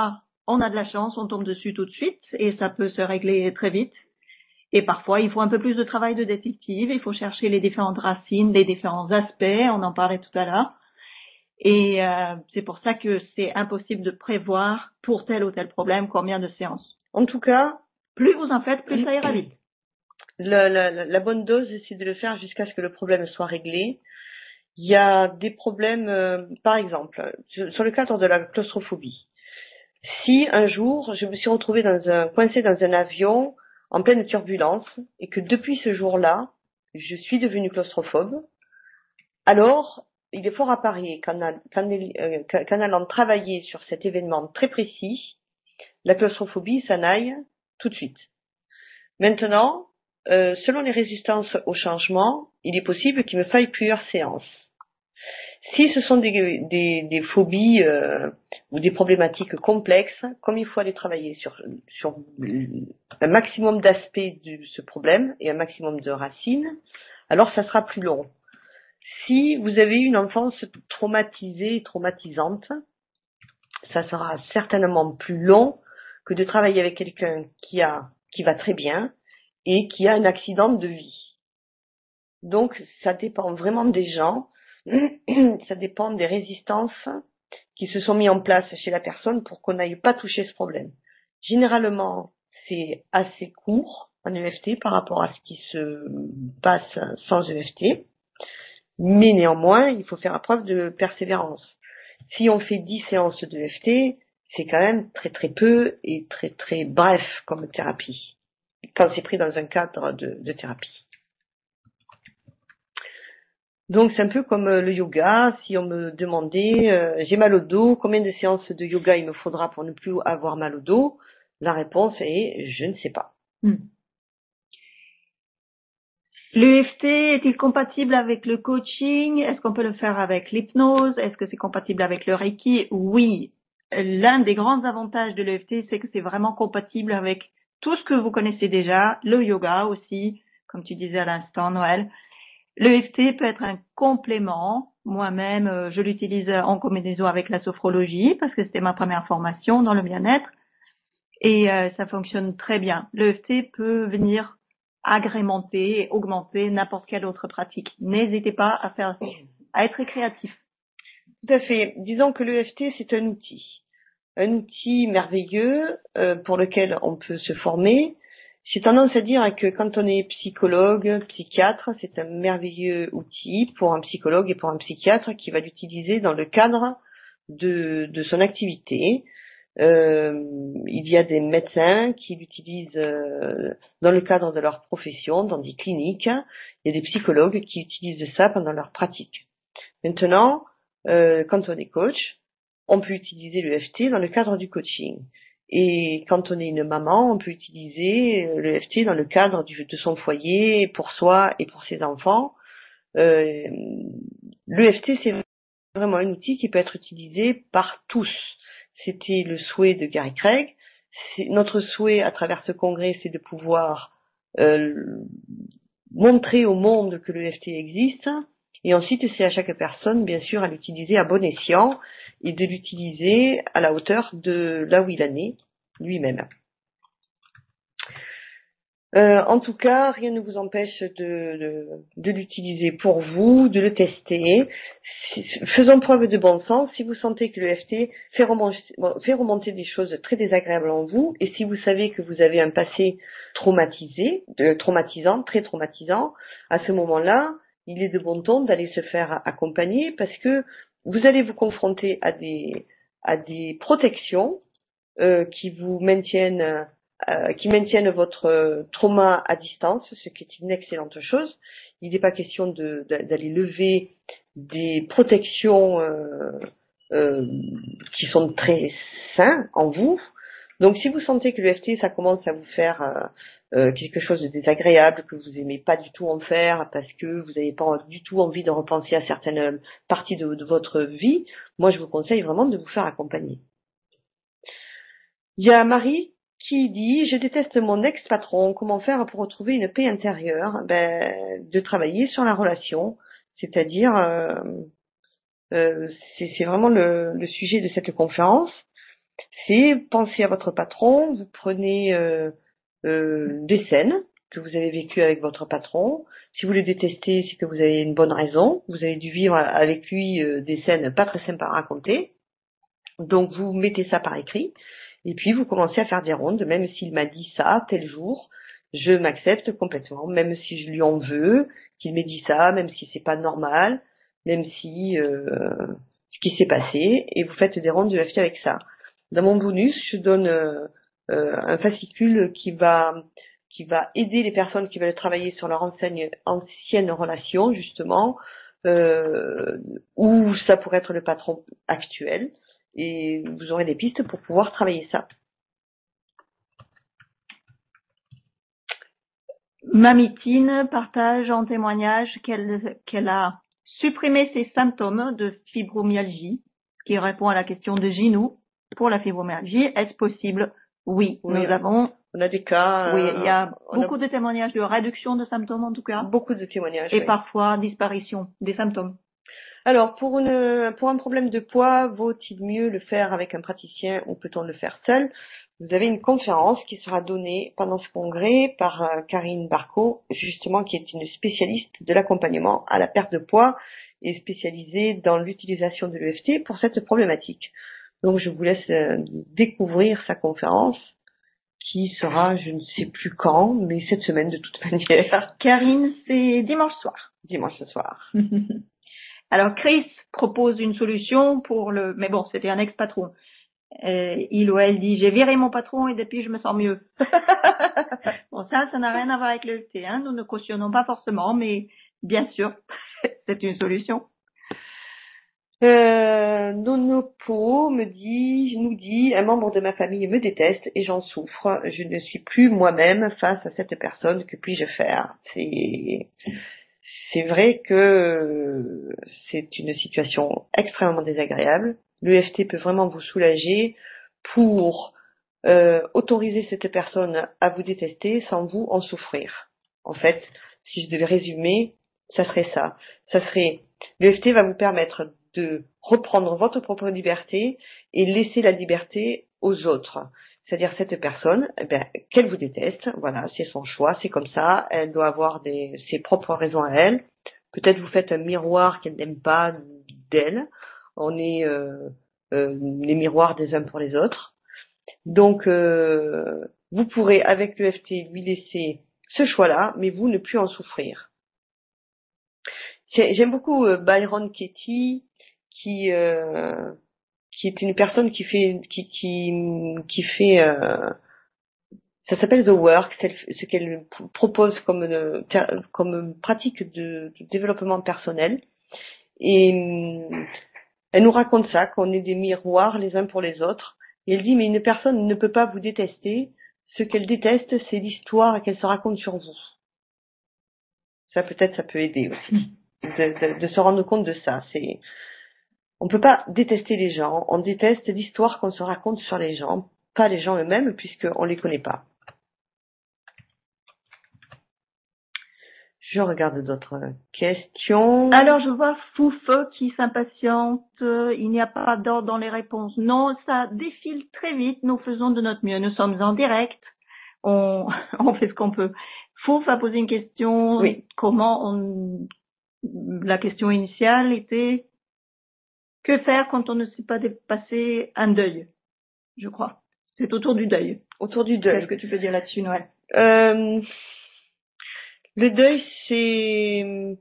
on a de la chance, on tombe dessus tout de suite et ça peut se régler très vite. Et parfois, il faut un peu plus de travail de détective, il faut chercher les différentes racines, les différents aspects, on en parlait tout à l'heure. Et c'est pour ça que c'est impossible de prévoir pour tel ou tel problème combien de séances. En tout cas, plus vous en faites, plus ça ira vite. La bonne dose, c'est de le faire jusqu'à ce que le problème soit réglé. Il y a des problèmes, par exemple, sur le cadre de la claustrophobie. Si un jour, je me suis retrouvée coincée dans un avion en pleine turbulence et que depuis ce jour-là, je suis devenue claustrophobe, alors il est fort à parier qu'en allant travailler sur cet événement très précis, la claustrophobie s'en aille tout de suite. Maintenant, selon les résistances au changement, il est possible qu'il me faille plusieurs séances. Si ce sont des phobies ou des problématiques complexes, comme il faut aller travailler sur un maximum d'aspects de ce problème et un maximum de racines, alors ça sera plus long. Si vous avez eu une enfance traumatisée et traumatisante, ça sera certainement plus long que de travailler avec quelqu'un qui va très bien et qui a un accident de vie. Donc ça dépend vraiment des gens. Ça dépend des résistances qui se sont mises en place chez la personne pour qu'on n'aille pas toucher ce problème. Généralement, c'est assez court en EFT par rapport à ce qui se passe sans EFT, mais néanmoins, il faut faire preuve de persévérance. Si on fait 10 séances de EFT, c'est quand même très très peu et très très bref comme thérapie, quand c'est pris dans un cadre de thérapie. Donc c'est un peu comme le yoga. Si on me demandait, j'ai mal au dos, combien de séances de yoga il me faudra pour ne plus avoir mal au dos? La réponse est je ne sais pas. L'EFT est-il compatible avec le coaching? Est-ce qu'on peut le faire avec l'hypnose? Est-ce que c'est compatible avec le Reiki? Oui. L'un des grands avantages de l'EFT, c'est que c'est vraiment compatible avec tout ce que vous connaissez déjà, le yoga aussi, comme tu disais à l'instant, Noël. L'EFT peut être un complément. Moi-même, je l'utilise en combinaison avec la sophrologie parce que c'était ma première formation dans le bien-être et ça fonctionne très bien. L'EFT peut venir agrémenter et augmenter n'importe quelle autre pratique. N'hésitez pas à être créatif. Tout à fait. Disons que l'EFT, c'est un outil merveilleux pour lequel on peut se former. J'ai tendance à dire que quand on est psychologue, psychiatre, c'est un merveilleux outil pour un psychologue et pour un psychiatre qui va l'utiliser dans le cadre de son activité. Il y a des médecins qui l'utilisent dans le cadre de leur profession, dans des cliniques. Il y a des psychologues qui utilisent ça pendant leur pratique. Maintenant, quand on est coach, on peut utiliser l'EFT dans le cadre du coaching. Et quand on est une maman, on peut utiliser l'EFT dans le cadre de son foyer, pour soi et pour ses enfants. L'EFT, c'est vraiment un outil qui peut être utilisé par tous. C'était le souhait de Gary Craig. Notre souhait à travers ce congrès, c'est de pouvoir montrer au monde que l'EFT existe. Et ensuite, c'est à chaque personne, bien sûr, à l'utiliser à bon escient et de l'utiliser à la hauteur de là où il en est lui-même. En tout cas, rien ne vous empêche de l'utiliser pour vous, de le tester. Faisons preuve de bon sens. Si vous sentez que l'EFT fait remonter des choses très désagréables en vous, et si vous savez que vous avez un passé traumatisant, très traumatisant, à ce moment-là, il est de bon ton d'aller se faire accompagner parce que vous allez vous confronter à des protections qui vous maintiennent votre trauma à distance, ce qui est une excellente chose. Il n'est pas question d'aller lever des protections qui sont très saines en vous. Donc si vous sentez que l'EFT ça commence à vous faire quelque chose de désagréable, que vous aimez pas du tout en faire parce que vous n'avez pas du tout envie de repenser à certaines parties de votre vie, moi je vous conseille vraiment de vous faire accompagner. Il y a Marie qui dit « Je déteste mon ex-patron, comment faire pour retrouver une paix intérieure ?» De travailler sur la relation, c'est-à-dire, c'est vraiment le sujet de cette conférence. c'est penser à votre patron, vous prenez des scènes que vous avez vécues avec votre patron. Si vous le détestez, c'est que vous avez une bonne raison. Vous avez dû vivre avec lui des scènes pas très sympas à raconter. Donc vous mettez ça par écrit et puis vous commencez à faire des rondes. Même s'il m'a dit ça tel jour, je m'accepte complètement. Même si je lui en veux qu'il m'ait dit ça, même si c'est pas normal, même si ce qui s'est passé. Et vous faites des rondes de EFT avec ça. Dans mon bonus, je donne un fascicule qui va aider les personnes qui veulent travailler sur leur ancienne relation, justement, ou ça pourrait être le patron actuel, et vous aurez des pistes pour pouvoir travailler ça. Mamitine partage en témoignage qu'elle a supprimé ses symptômes de fibromyalgie, qui répond à la question de Ginou pour la fibromyalgie. Est-ce possible? Oui, Oui, on a des cas. Oui, il y a beaucoup de témoignages de réduction de symptômes en tout cas. Beaucoup de témoignages. Et parfois disparition des symptômes. Alors, pour un problème de poids, vaut-il mieux le faire avec un praticien ou peut-on le faire seul? Vous avez une conférence qui sera donnée pendant ce congrès par Karine Barco, justement, qui est une spécialiste de l'accompagnement à la perte de poids et spécialisée dans l'utilisation de l'EFT pour cette problématique. Donc, je vous laisse découvrir sa conférence qui sera, je ne sais plus quand, mais cette semaine de toute manière. Karine, c'est dimanche soir. Dimanche soir. Alors, Chris propose une solution mais bon, c'était un ex-patron. Il ou elle dit, j'ai viré mon patron et depuis je me sens mieux. Bon, ça n'a rien à voir avec le EFT, hein. Nous ne cautionnons pas forcément, mais bien sûr, c'est une solution. Nonopo nous dit, un membre de ma famille me déteste et j'en souffre. Je ne suis plus moi-même face à cette personne. Que puis-je faire? C'est vrai que c'est une situation extrêmement désagréable. L'EFT peut vraiment vous soulager pour autoriser cette personne à vous détester sans vous en souffrir. En fait, si je devais résumer, ça serait ça. L'EFT va vous permettre de reprendre votre propre liberté et laisser la liberté aux autres. C'est-à-dire cette personne, qu'elle vous déteste, voilà, c'est son choix, c'est comme ça, elle doit avoir ses propres raisons à elle. Peut-être vous faites un miroir qu'elle n'aime pas d'elle. On est les miroirs des uns pour les autres. Donc, vous pourrez avec l'EFT lui laisser ce choix-là, mais vous ne plus en souffrir. J'aime beaucoup Byron Katie, qui est une personne qui fait ça s'appelle The Work, ce qu'elle propose comme pratique de développement personnel. Et elle nous raconte ça, qu'on est des miroirs les uns pour les autres. Et elle dit, mais une personne ne peut pas vous détester. Ce qu'elle déteste, c'est l'histoire qu'elle se raconte sur vous. Ça peut aider aussi. De se rendre compte de ça. On peut pas détester les gens, on déteste l'histoire qu'on se raconte sur les gens, pas les gens eux-mêmes, puisqu'on les connaît pas. Je regarde d'autres questions. Alors, je vois Fouf qui s'impatiente. Il n'y a pas d'ordre dans les réponses. Non, ça défile très vite. Nous faisons de notre mieux. Nous sommes en direct. On fait ce qu'on peut. Fouf a posé une question. Oui. La question initiale était que faire quand on ne sait pas dépasser un deuil, je crois. C'est autour du deuil. Autour du deuil. Qu'est-ce que tu peux dire là-dessus, Noël? Le deuil, c'est...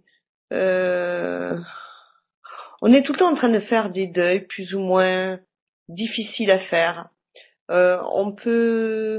on est tout le temps en train de faire des deuils plus ou moins difficiles à faire. On peut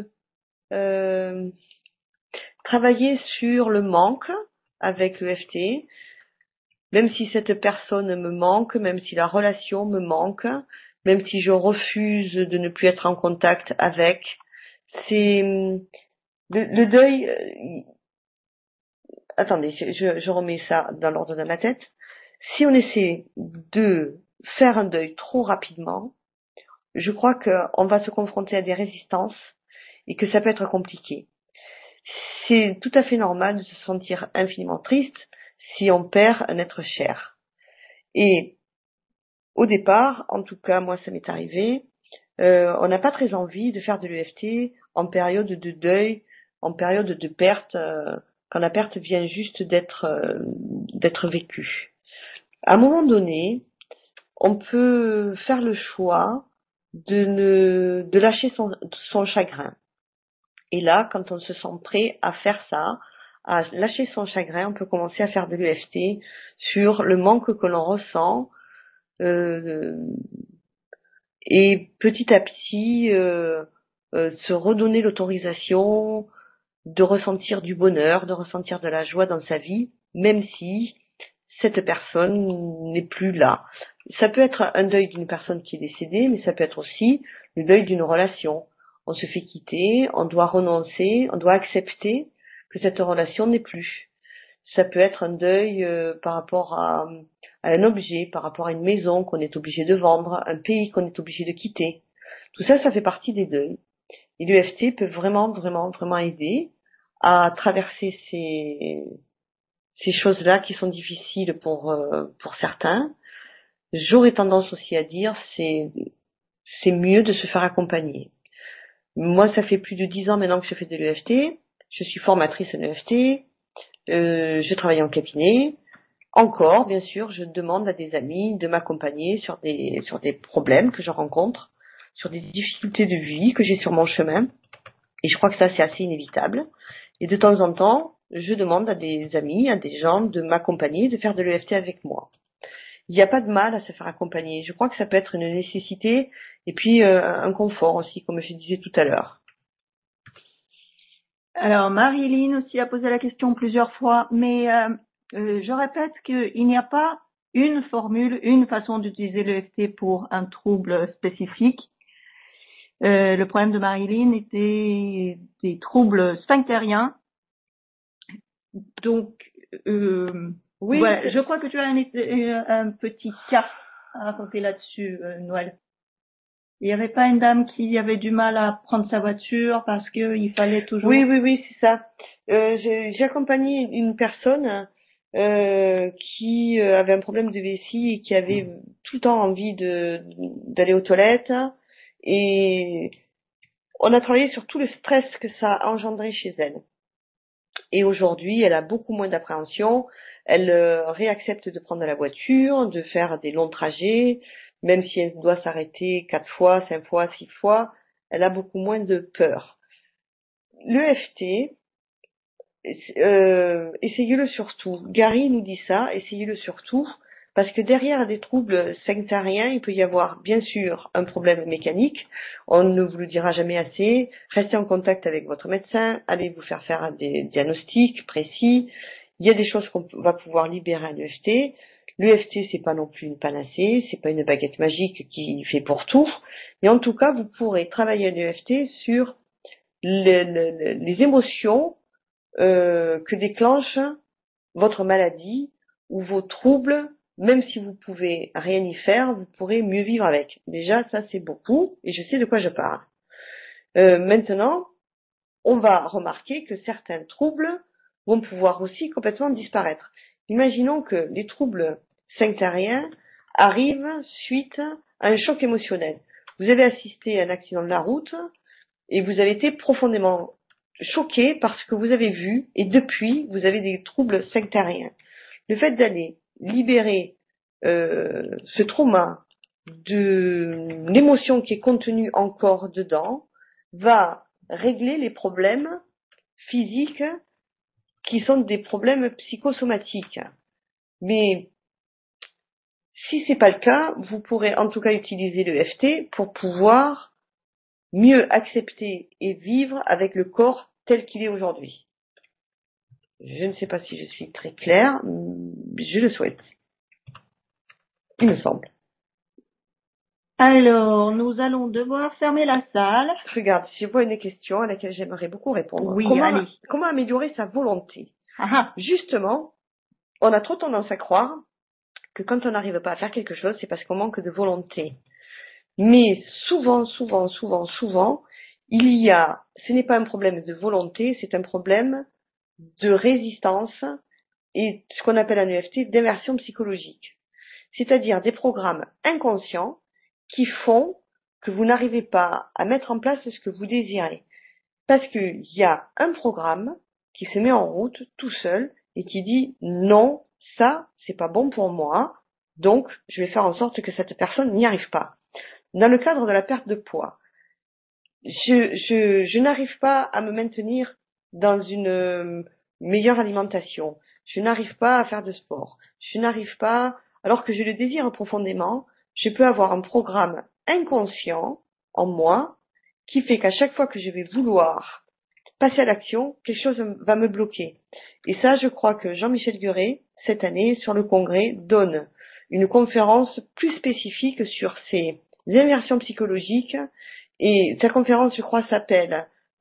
travailler sur le manque avec l'EFT, même si cette personne me manque, même si la relation me manque, même si je refuse de ne plus être en contact avec. C'est le deuil. Attendez, je remets ça dans l'ordre de ma tête. Si on essaie de faire un deuil trop rapidement, je crois qu'on va se confronter à des résistances et que ça peut être compliqué. C'est tout à fait normal de se sentir infiniment triste si on perd un être cher. Et au départ, en tout cas, moi ça m'est arrivé, on n'a pas très envie de faire de l'EFT en période de deuil, en période de perte, quand la perte vient juste d'être vécue. À un moment donné, on peut faire le choix de lâcher son chagrin. Et là, quand on se sent prêt à faire ça, à lâcher son chagrin, on peut commencer à faire de l'EFT sur le manque que l'on ressent, et petit à petit se redonner l'autorisation de ressentir du bonheur, de ressentir de la joie dans sa vie, même si cette personne n'est plus là. Ça peut être un deuil d'une personne qui est décédée, mais ça peut être aussi le deuil d'une relation. On se fait quitter, on doit renoncer, on doit accepter que cette relation n'est plus. Ça peut être un deuil par rapport à un objet, par rapport à une maison qu'on est obligé de vendre, un pays qu'on est obligé de quitter. Tout ça, ça fait partie des deuils. Et l'EFT peut vraiment, vraiment, vraiment aider à traverser ces choses-là qui sont difficiles pour certains. J'aurais tendance aussi à dire c'est mieux de se faire accompagner. Moi, ça fait plus de 10 ans maintenant que je fais de l'EFT. Je suis formatrice en EFT. Je travaille en cabinet. Encore, bien sûr, je demande à des amis de m'accompagner sur des problèmes que je rencontre, sur des difficultés de vie que j'ai sur mon chemin. Et je crois que ça, c'est assez inévitable. Et de temps en temps, je demande à des amis, à des gens de m'accompagner, de faire de l'EFT avec moi. Il n'y a pas de mal à se faire accompagner. Je crois que ça peut être une nécessité et puis un confort aussi, comme je disais tout à l'heure. Alors, Marilyn aussi a posé la question plusieurs fois, mais je répète qu'il n'y a pas une formule, une façon d'utiliser l'EFT pour un trouble spécifique. Le problème de Marilyn était des troubles sphinctériens. Donc, oui, voilà, je crois que tu as un petit cas à raconter là-dessus, Noël. Il n'y avait pas une dame qui avait du mal à prendre sa voiture parce qu'il fallait toujours... Oui, c'est ça. J'ai accompagné une personne qui avait un problème de vessie et qui avait tout le temps envie d'aller aux toilettes. Et on a travaillé sur tout le stress que ça a engendré chez elle. Et aujourd'hui, elle a beaucoup moins d'appréhension. Elle réaccepte de prendre la voiture, de faire des longs trajets, même si elle doit s'arrêter 4 fois, 5 fois, 6 fois, elle a beaucoup moins de peur. L'EFT, essayez-le surtout. Gary nous dit ça, essayez-le surtout, parce que derrière des troubles sphinctériens, il peut y avoir bien sûr un problème mécanique. On ne vous le dira jamais assez. Restez en contact avec votre médecin, allez vous faire des diagnostics précis. Il y a des choses qu'on va pouvoir libérer à l'EFT. L'EFT, c'est pas non plus une panacée, c'est pas une baguette magique qui fait pour tout. Mais en tout cas, vous pourrez travailler à l'EFT sur les émotions que déclenche votre maladie ou vos troubles. Même si vous pouvez rien y faire, vous pourrez mieux vivre avec. Déjà, ça c'est beaucoup et je sais de quoi je parle. Maintenant, on va remarquer que certains troubles vont pouvoir aussi complètement disparaître. Imaginons que les troubles sphinctériens arrivent suite à un choc émotionnel. Vous avez assisté à un accident de la route et vous avez été profondément choqué par ce que vous avez vu et depuis, vous avez des troubles sphinctériens. Le fait d'aller libérer ce trauma de l'émotion qui est contenue encore dedans va régler les problèmes physiques qui sont des problèmes psychosomatiques. Mais si c'est pas le cas, vous pourrez en tout cas utiliser l'EFT pour pouvoir mieux accepter et vivre avec le corps tel qu'il est aujourd'hui. Je ne sais pas si je suis très claire, je le souhaite. Il me semble. Alors, nous allons devoir fermer la salle. Regarde, je vois une question à laquelle j'aimerais beaucoup répondre. Oui, comment améliorer sa volonté? Aha. Justement, on a trop tendance à croire que quand on n'arrive pas à faire quelque chose, c'est parce qu'on manque de volonté. Mais souvent, ce n'est pas un problème de volonté, c'est un problème de résistance et ce qu'on appelle en EFT d'inversion psychologique. C'est-à-dire des programmes inconscients qui font que vous n'arrivez pas à mettre en place ce que vous désirez. Parce qu'il y a un programme qui se met en route tout seul et qui dit non, ça, c'est pas bon pour moi, donc je vais faire en sorte que cette personne n'y arrive pas. Dans le cadre de la perte de poids, je n'arrive pas à me maintenir dans une meilleure alimentation. Je n'arrive pas à faire de sport. Je n'arrive pas, alors que je le désire profondément, je peux avoir un programme inconscient en moi qui fait qu'à chaque fois que je vais vouloir passer à l'action, quelque chose va me bloquer. Et ça, je crois que Jean-Michel Guret, cette année, sur le congrès, donne une conférence plus spécifique sur ces inversions psychologiques. Et sa conférence, je crois, s'appelle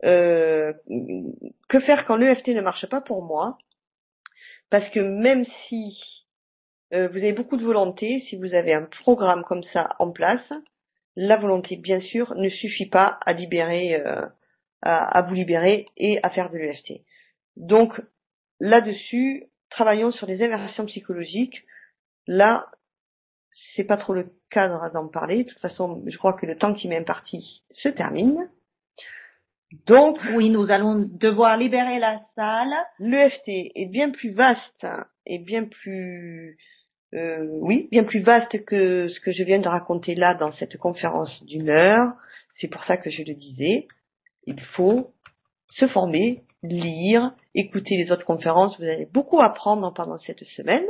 Que faire quand l'EFT ne marche pas pour moi? Parce que même si vous avez beaucoup de volonté, si vous avez un programme comme ça en place, la volonté, bien sûr, ne suffit pas à libérer, à vous libérer et à faire de l'EFT. Donc, là-dessus, travaillons sur les inversions psychologiques. Là, c'est pas trop le cadre d'en parler. De toute façon, je crois que le temps qui m'est imparti se termine. Donc, oui, nous allons devoir libérer la salle. L'EFT est bien plus vaste et bien plus, bien plus vaste que ce que je viens de raconter là dans cette conférence d'une heure. C'est pour ça que je le disais. Il faut se former, lire, écouter les autres conférences. Vous allez beaucoup apprendre pendant cette semaine.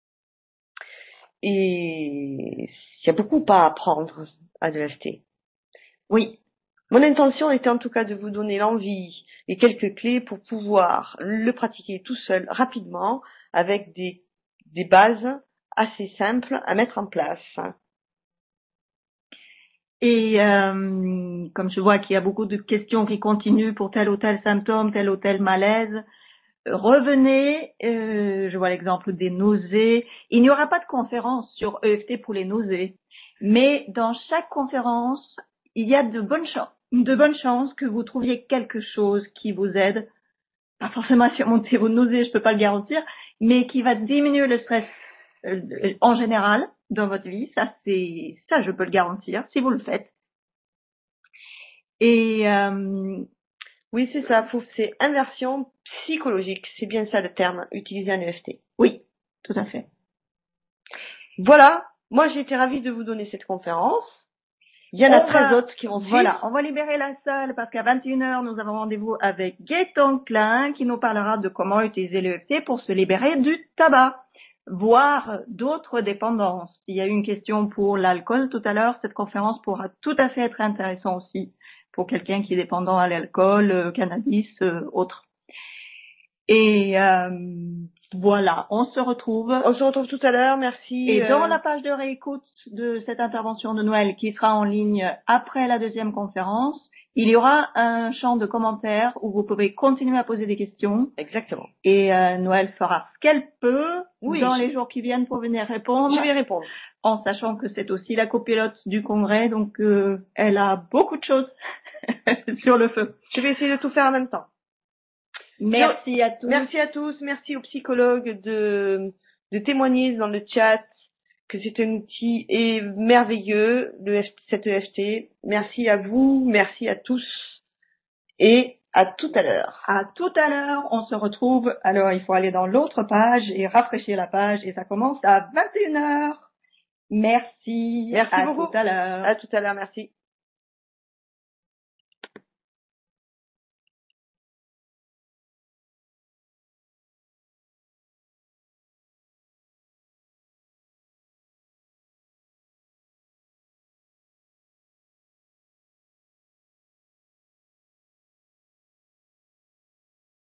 Et il y a beaucoup à apprendre à l'EFT. Oui. Mon intention était en tout cas de vous donner l'envie et quelques clés pour pouvoir le pratiquer tout seul rapidement avec des bases assez simples à mettre en place. Et comme je vois qu'il y a beaucoup de questions qui continuent pour tel ou tel symptôme, tel ou tel malaise, revenez, je vois l'exemple des nausées. Il n'y aura pas de conférence sur EFT pour les nausées, mais dans chaque conférence, il y a de bonnes chances que vous trouviez quelque chose qui vous aide, pas forcément à surmonter vos nausées, je peux pas le garantir, mais qui va diminuer le stress en général dans votre vie. Ça, je peux le garantir si vous le faites. Et oui, c'est ça. C'est inversion psychologique. C'est bien ça le terme utilisé en EFT. Oui, tout à fait. Voilà. Moi, j'ai été ravie de vous donner cette conférence. Il y en a 13 autres qui vont suivre. Voilà, on va libérer la salle parce qu'à 21h, nous avons rendez-vous avec Gaëtan Klein qui nous parlera de comment utiliser l'EFT pour se libérer du tabac, voire d'autres dépendances. Il y a eu une question pour l'alcool tout à l'heure. Cette conférence pourra tout à fait être intéressante aussi pour quelqu'un qui est dépendant à l'alcool, cannabis, autre. Et voilà, on se retrouve tout à l'heure, merci. Et dans la page de réécoute de cette intervention de Noël qui sera en ligne après la deuxième conférence, il y aura un champ de commentaires où vous pouvez continuer à poser des questions. Exactement. Et Noël fera ce qu'elle peut dans les jours qui viennent pour venir répondre. Je vais répondre. En sachant que c'est aussi la copilote du congrès, donc elle a beaucoup de choses sur le feu. Je vais essayer de tout faire en même temps. Merci à tous. Merci à tous. Merci aux psychologues de témoigner dans le chat que c'est un outil merveilleux, cet EFT. Merci à vous. Merci à tous. Et à tout à l'heure. À tout à l'heure. On se retrouve. Alors, il faut aller dans l'autre page et rafraîchir la page et ça commence à 21h. Merci. Merci beaucoup. À tout à l'heure. À tout à l'heure. Merci.